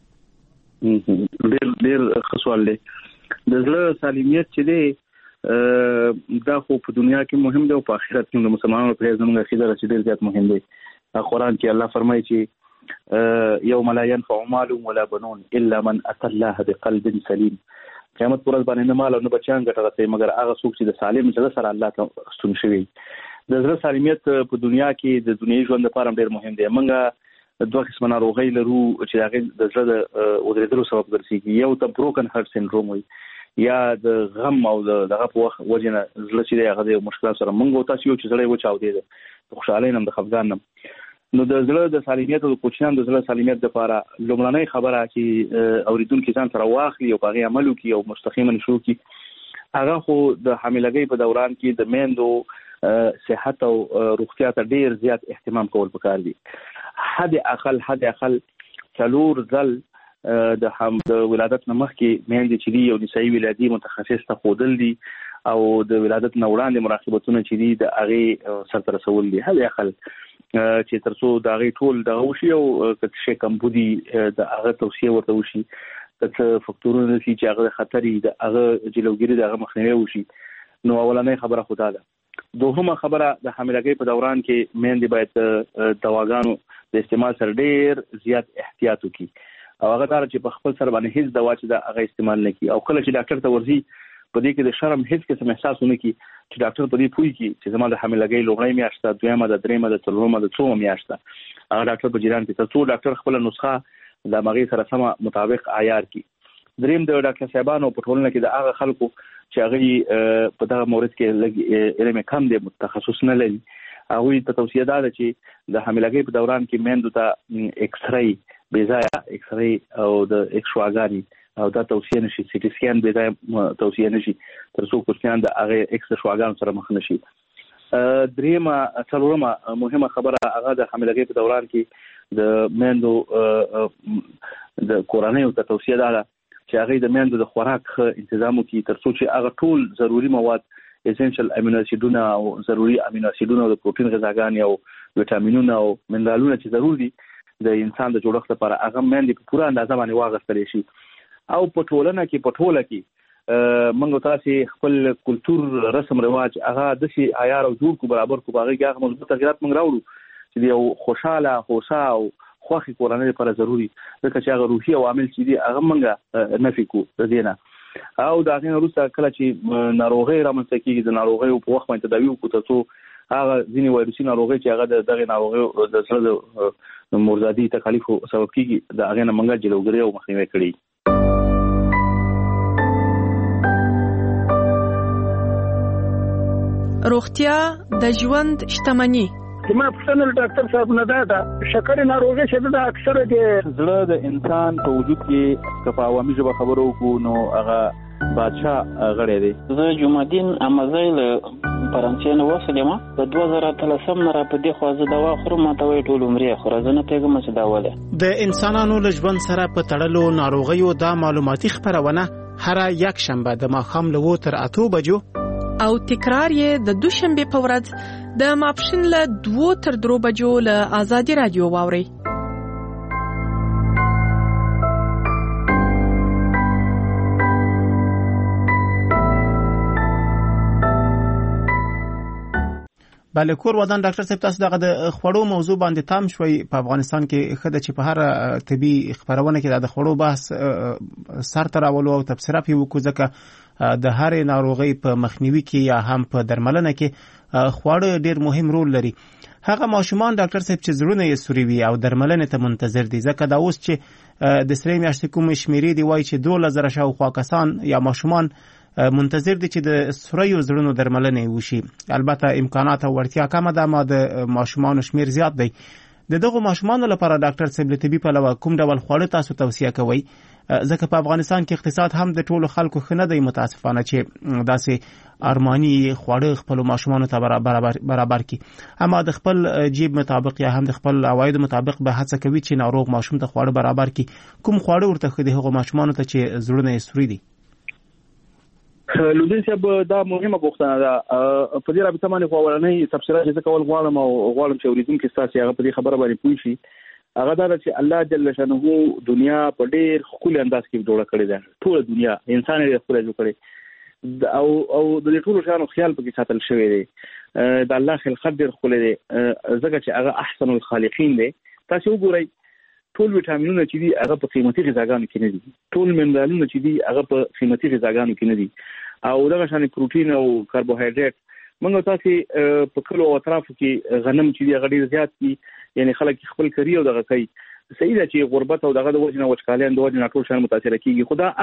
Speaker 4: ډېر ښه سوال دی. د زړه سالمیت چې دی دا خو په دنیا کې مهم دی او په آخرت کې د مسلمانانو په زموږ عقیده چې ډېر زیات مهم دی. قرآن کې الله فرمایي چې یوم لا ينفع مال ولا بنون الا من اتى الله بقلب سلیم. قیامت پر ورځ باندې نه مال او نه بچیان ګټه رسوي مګر هغه څوک چې د سالم زړه سره الله ته ستون شوی. د زړه سالمیت په دنیا کې د دنیوي ژوند لپاره ډېر مهم دی. موږ دوه قسمه ناروغۍ لرو چې هغه د زړه د ودرېدلو سبب ګرځي. یو ته بروکن هارت سندروم وي، یا د غم او دغه په وجه نه زړه چې دی هغه د مشکلات سره موږ تاسو یو چې زړه وچاودي ده د خوشحالۍ نه د خفګان نه. نو د زړه د سالمیت او د کوچنیانو د زړه سالمیت لپاره لومړنۍ خبره چې اوریدونکو ځان سره واخلي او په هغه عمل وکړي او مستقیما شروع کړي هغه خو د حاملګۍ په دوران کې د میندو صحت او روغتیا ته ډیر زیات اهتمام کول پکار دي. حد اقل 4 ځل د ولادت نه مخکې میندې چې دي یو نسایي ولادي متخصص ته ښودل دي او د ولادت نه وړاندې مراقبتونه چې دي د هغې سرته رسول دي. حد اقل چې تر څو د هغې ټول دغه وشي او که څه کمبودي د هغه توصیه ورته وشي، که څه فکتورونه شي چې هغه خطرې د هغه جلوګیري د هغه مخنیوي وشي. نو اولنۍ خبره خو دا ده. دوهمه خبره د حاملګۍ په دوران کې میندې باید دواګانو د استعمال سره ډېر زیات احتیاط وکړي او هغه دا چې په خپل سر باندې هیڅ دوا چې د هغه استعمال نه کړي او کله چې ډاکټر ته ورځي په دې کې د شرم هیڅ قسم احساس ونه کړي چې ډاکټر په دې پوي کې چې زما د حاملګۍ لومړۍ میاشت، دویمه، د درېمه، د څلورمه، د څومه میاشت هغه ډاکټر په جریان کې تر څو ډاکټر خپل نسخه د مغې سره سم مطابق عیار کړي. دریم د ډاکټر صاحبانو په ټولنه کې د هغه خلکو چې هغه په دغه مورد کې لږ علم کم دی، تخصص نه لري، هغه ته توصیه ده چې د حاملګۍ په دوران کې میندو ته ایکس ری بې ځایه ایکس ری او د ایکسواګاني او دا توصیه نشي، سي ټي سکین به دا توصیه نشي تر څو کوچنیان د هغه ایکس شواګان سره مخ نشي. دریمه څلورمه مهمه خبره هغه د حاملګۍ په دوران کې د میندو د کورنۍ ته توصیه ده چې هغه د میندو د خوراک تنظیم وکړي تر څو چې هغه ټول ضروري مواد اسنشل امینو اسیدونه او ضروري امینو اسیدونه او د پروتین غذاګانې او وټامینونه او منرالونه چې ضروري دي د انسان د جوړښت لپاره هغه میندې په پوره اندازه باندې واغستل شي. او په ټولنه کې په ټوله کې موږ تاسو خپل کلچر رسم رواج هغه د شي عیار او جوړ کو برابر کو باغی هغه مضبوط تغیرات موږ راوړو چې یو خوشاله هوسا او خوخي کورنۍ لپاره ضروری ځکه چې هغه روحي عوامل چې دي هغه موږ نفي کو د دینه او دا غیر وروسته کله چې ناروغي رامنځته کیږي د ناروغي په وخت باندې تداوی وکړو ته څو هغه ځینې وایروسي ناروغي چې هغه دغه ناروغي د سره د مرزادي تکالیف سبب کیږي د هغه نه موږ جلوګری او مخنیوي کړی.
Speaker 11: روغتیا د ژوند شتمني.
Speaker 12: ما پوښتنه ډاکټر صاحب نه ده شکر ناروغي چې د اکثره د
Speaker 4: زړه د انسان په وجود کې کفاوامي ژبه خبرو کو نو هغه بادشاہ غړی دی.
Speaker 13: زه جمعدین امزای له فرانسې نه وسلم په 2013 نه را په دې خو زه دوا خورم ماته وی ټول عمرې خو زه نه پیګم چې دا وله
Speaker 3: د انسانانو له ژوند سره په تړلو ناروغیو دا معلوماتي خبرونه هر یک شنبه د ماښام له 8 تر 8 بجو
Speaker 11: او تکرار یې د دوشنبه په ورځ د ماپښین له 2 تر 3 بجو له آزادي رادیو واوري.
Speaker 3: بله کور ودان ډاکټر صاحب تاسو دغه د خوړو موضوع باندې تام شوي په افغانستان کې خدای چې په هر طبي خبرونه کې د خوړو بحث سر تر اولو او تبصره پی وکړو ځکه د هر ناروغي په مخنیوي کې یا هم په درملنه کې خواړه ډیر مهم رول لري. هغه ماشومان ډاکټر صاحب چې زړونه یې سوري وي او درملنه ته منتظر دي ځکه دا اوس چې د سری میاشتې کوم شمیرې دی وایي چې 2000 شاوخوا کسان یا ماشومان منتظر دي چې د سوریو زړونو درملنه وشي. البته امکانات او ورتیا کم ده ما د ماشومان شمیر زیات دی. د دغه ماشومان لپاره ډاکټر صاحب طبي په لور کوم ډول خواړه تاسو توصیه کوئ ځکه په افغانستان کې اقتصاد هم د ټولو خلکو خنه دی متاسفانه چې داسې ارماني خواړه خپل ماشومان ته برابر کی اما د خپل جیب مطابق یا هم د خپل عواید مطابق به هڅه کوي چې ناروغ ماشوم ته خواړه برابر کی کوم خواړه ورته خدي هغه ماشومان ته چې زړونه یې سوري دي
Speaker 4: لودین صاحب دا مهمه پوښتنه ده په دې رابطه باندې خو تفسیرات چې کول غواړم چې اوریدونکو تاسو هغه په دې خبره باندې پوه شي هغه دا چې الله جل شانه دنیا په ډېر خپل انداز کې جوړه کړې ده ټول دنیا انسان یې خپل جوړ کړي او د دې ټول شانو خیال پکې ساتل شوی دی د الله خلقت ډېر خپل دی ځکه چې هغه احسن الخالقین دی تاسو وګورئ ټول وټامینونه چې دي هغه په قیمتي غذاګانو کې نه دي ټول منرالونه چې دي هغه په قیمتي غذاګانو کې نه دي او دغه شان پروتین او کاربوهایډریټ موږ تاسو په کلو او اطرافو کې غنم چې دی غډیر زیات دي یعنی خلک خپل کری او دغه کوي صحیح ده چې غربت او دغه د وجنه وچکالیان د وجنه ټول شان متاثر کیږي خدا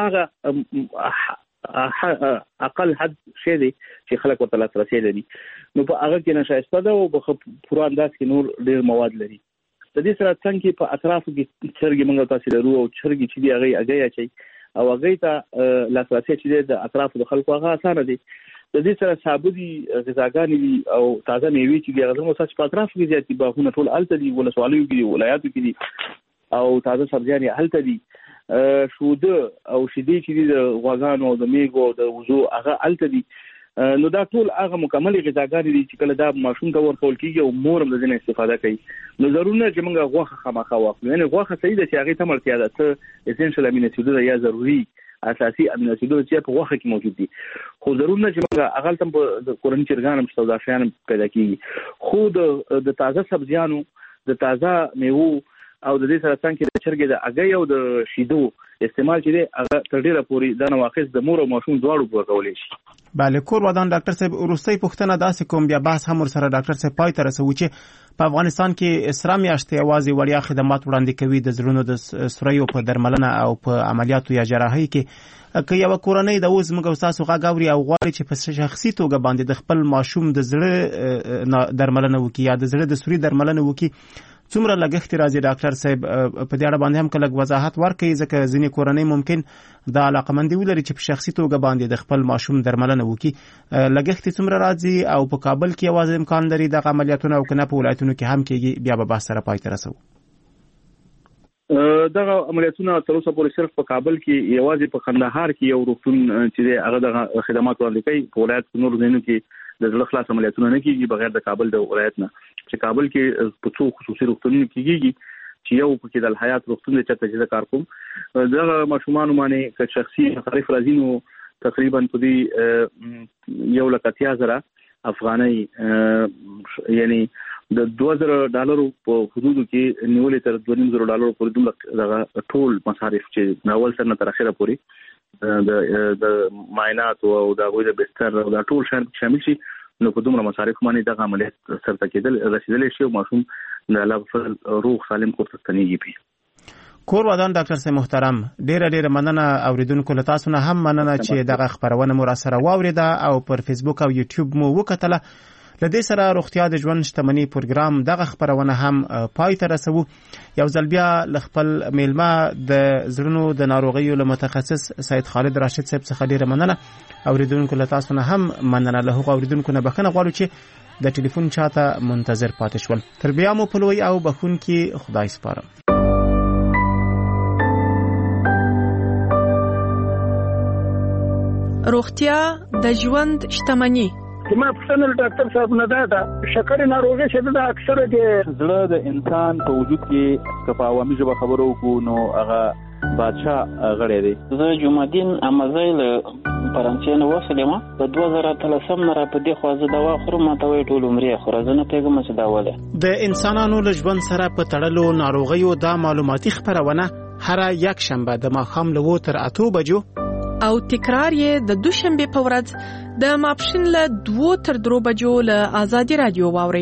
Speaker 4: هغه اقل حد شی دی چې خلک ورته لاسرسي لري نو په هغه کې نشایسته ده او په پوره انداز کې نور ډیر مواد لري د دې سره څنګه په اطرافو کې چرګي موږ تاسو لرو او چرګي چې دی هغه اگې اچي او هغه ته لاسرسي چې د اطرافو د خلکو هغه اسانه دي د دې سره ثابتي غذاګانې دي او تازه میوې چې دی هغه مو ساس په اطرافو کې زیاتې باغونه ټول الته دي ول سوالو کې ولایاتو کې دي او تازه سبزیان الته دي شوده او شیدې چې دی د غواګانو او د میګو د وزو هغه الته دي نو دا ټول هغه مکمل غذاګانې دي چې کله دا ماشوم ته ورکول کیږي او مور هم د دې استفاده کوي نو ضروري نه چې موږ غوښه خامخا واخلو یعنی غوښه صحیح ده چې هغه ته مرتیا ده ته اسنشل امینو اسیدونه یا ضروري اساسي امینو اسیدونه چې په غوښه کې موجود دي خو ضروري نه چې موږ هغه تم په کورنۍ چرګان هم سوداشیان پیدا کیږي خو د تازه سبزیانو د تازه میوه او د دې سره څنګه د چرګې د اگې او د شیدو استعمال چې دی هغه تر ډیره پوري د نواقص د مور او ماشوم دواړو ورکولای شي
Speaker 3: بله کور ودان ډاکټر صاحب ورستۍ پوښتنه داسې کوم بیا بحث هم سره ډاکټر صاحب پای ته رسو چې په افغانستان کې اسرا میاشتې اوازې وړیا خدمات وړاندې کوي د زړونو د سوریو په درملنه او په عملیاتو یا جراحي کې که یو کورنۍ د اوس موږ تاسو غاوري او غواړي چې په شخصي توګه باندې د خپل ماشوم د زړه درملنه وکړي یا د زړه د سوري درملنه وکړي څومره لګښت راځي ډاکټر صاحب په دې اړه باندې هم کله وضاحت ورکړي ځکه ځینې کورنۍ ممکن د علاقمندي ولري چې په شخصي توګه باندې د خپل ماشوم درملنه وکړي لګښت څومره راځي او په کابل کې یوازې امکان لري د عملیاتونو او کنه په ولایتونو کې هم کېږي بیا به بحث سره پای ته رسو
Speaker 4: دغه عملیاتونه تر اوسه پورې صرف په کابل کې یوازې په قندهار کې یو روغتون چې هغه د خدمات وړاندې کوي په ولایت نور ځینو کې د زړه خلاص عملیاتونه نه کیږي بغیر د کابل د ولایت نه چې کابل کې په څو خصوصي روغتونونو کېږي چې یو پکې د الحیات روغتون د چته چې کار کوم دغه ماشومان باندې که شخصي مصارف راځي نو تقریبا په دې 1,00,000 افغانۍ یعنی د $2,000 په حدودو کې نیولې تر $2,500 پورې دومره ټول مصارف چې ناول سره تر اخره پورې د معاینات او د غوړي د بستر او د ټول شامل شي نو په دومره مصارف باندې د عملیات سره کېدل رسیدل شي او ماشوم د الله روغ سالم کور ته ستنېږي
Speaker 3: کور ودان ډاکټر صاحب محترم ډېر مننه اوریدونکو له تاسو نه هم مننه چې دغه خبرونه مو را سره واوریده او پر فیسبوک او یوټیوب مو وکتله لدې سره روغتیا د ژوند شتمنۍ پروګرام دغه خبرونه هم پای ته رسو یو ځل بیا لخپل میلمه د زړونو د ناروغیو له متخصص سید خالد راشد صاحب څخه ډېر مننه اوریدونکو له تاسو نه هم مننه له هغو اوریدونکو نه بخښنه غواړو چې د ټلیفون چاته منتظر پاتې شول تر بیا مو په لوی او بخونکي خدای سپارم
Speaker 11: روغتیا د ژوند شتمنۍ
Speaker 12: ما پښتنه ډاکټر صاحب نه دا شکر ناروغي شته د اکثره د
Speaker 4: زړه د انسان په وجود کې کفاوامي ژبه خبرو کو نو هغه بادشاہ غړې دی
Speaker 13: زه جمعدین امازیل فرانسې نو وسلم په 2013 مره په دې خوازه دوا خورم ته وی ټول عمرې خورزنه پیغام څه داوله
Speaker 3: د انسانانو له ژوند سره په تړلو ناروغیو دا معلوماتي خبرونه هر یک شنبه د ماښام له 8 تر 8 بجو
Speaker 11: او تکرار یې د دوشنبه په ورځ د ماپښین له 2 تر 3 بجو له آزادي رادیو واوري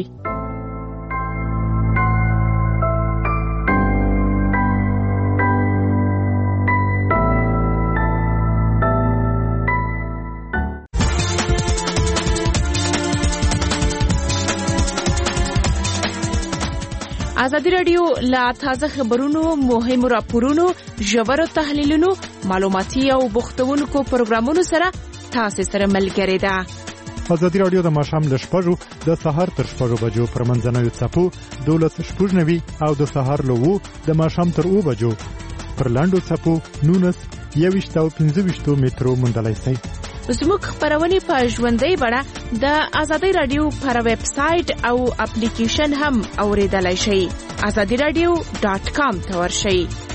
Speaker 11: ازادي رادیو لا تازه خبرونو، مهمو راپورونو، ژورو تحلیلونو، معلوماتي او بوختونکو پروګرامونو سره تاسو سره ملګری ده.
Speaker 1: ازادي رادیو د ماښام له 6 د سهار تر 6 بجو پر منځنوي څپو 12:90 او د سهار له 2 د ماښام تر 2 بجو پر لاندو څپو 19 او 15 مترو مندلای سي.
Speaker 11: زموږ خبرونه په ژوندۍ بڼه د ازادي رادیو پر ویب سټ او اپلیکیشن هم اوریدلای شئ. azadiradio.com ته ورشئ.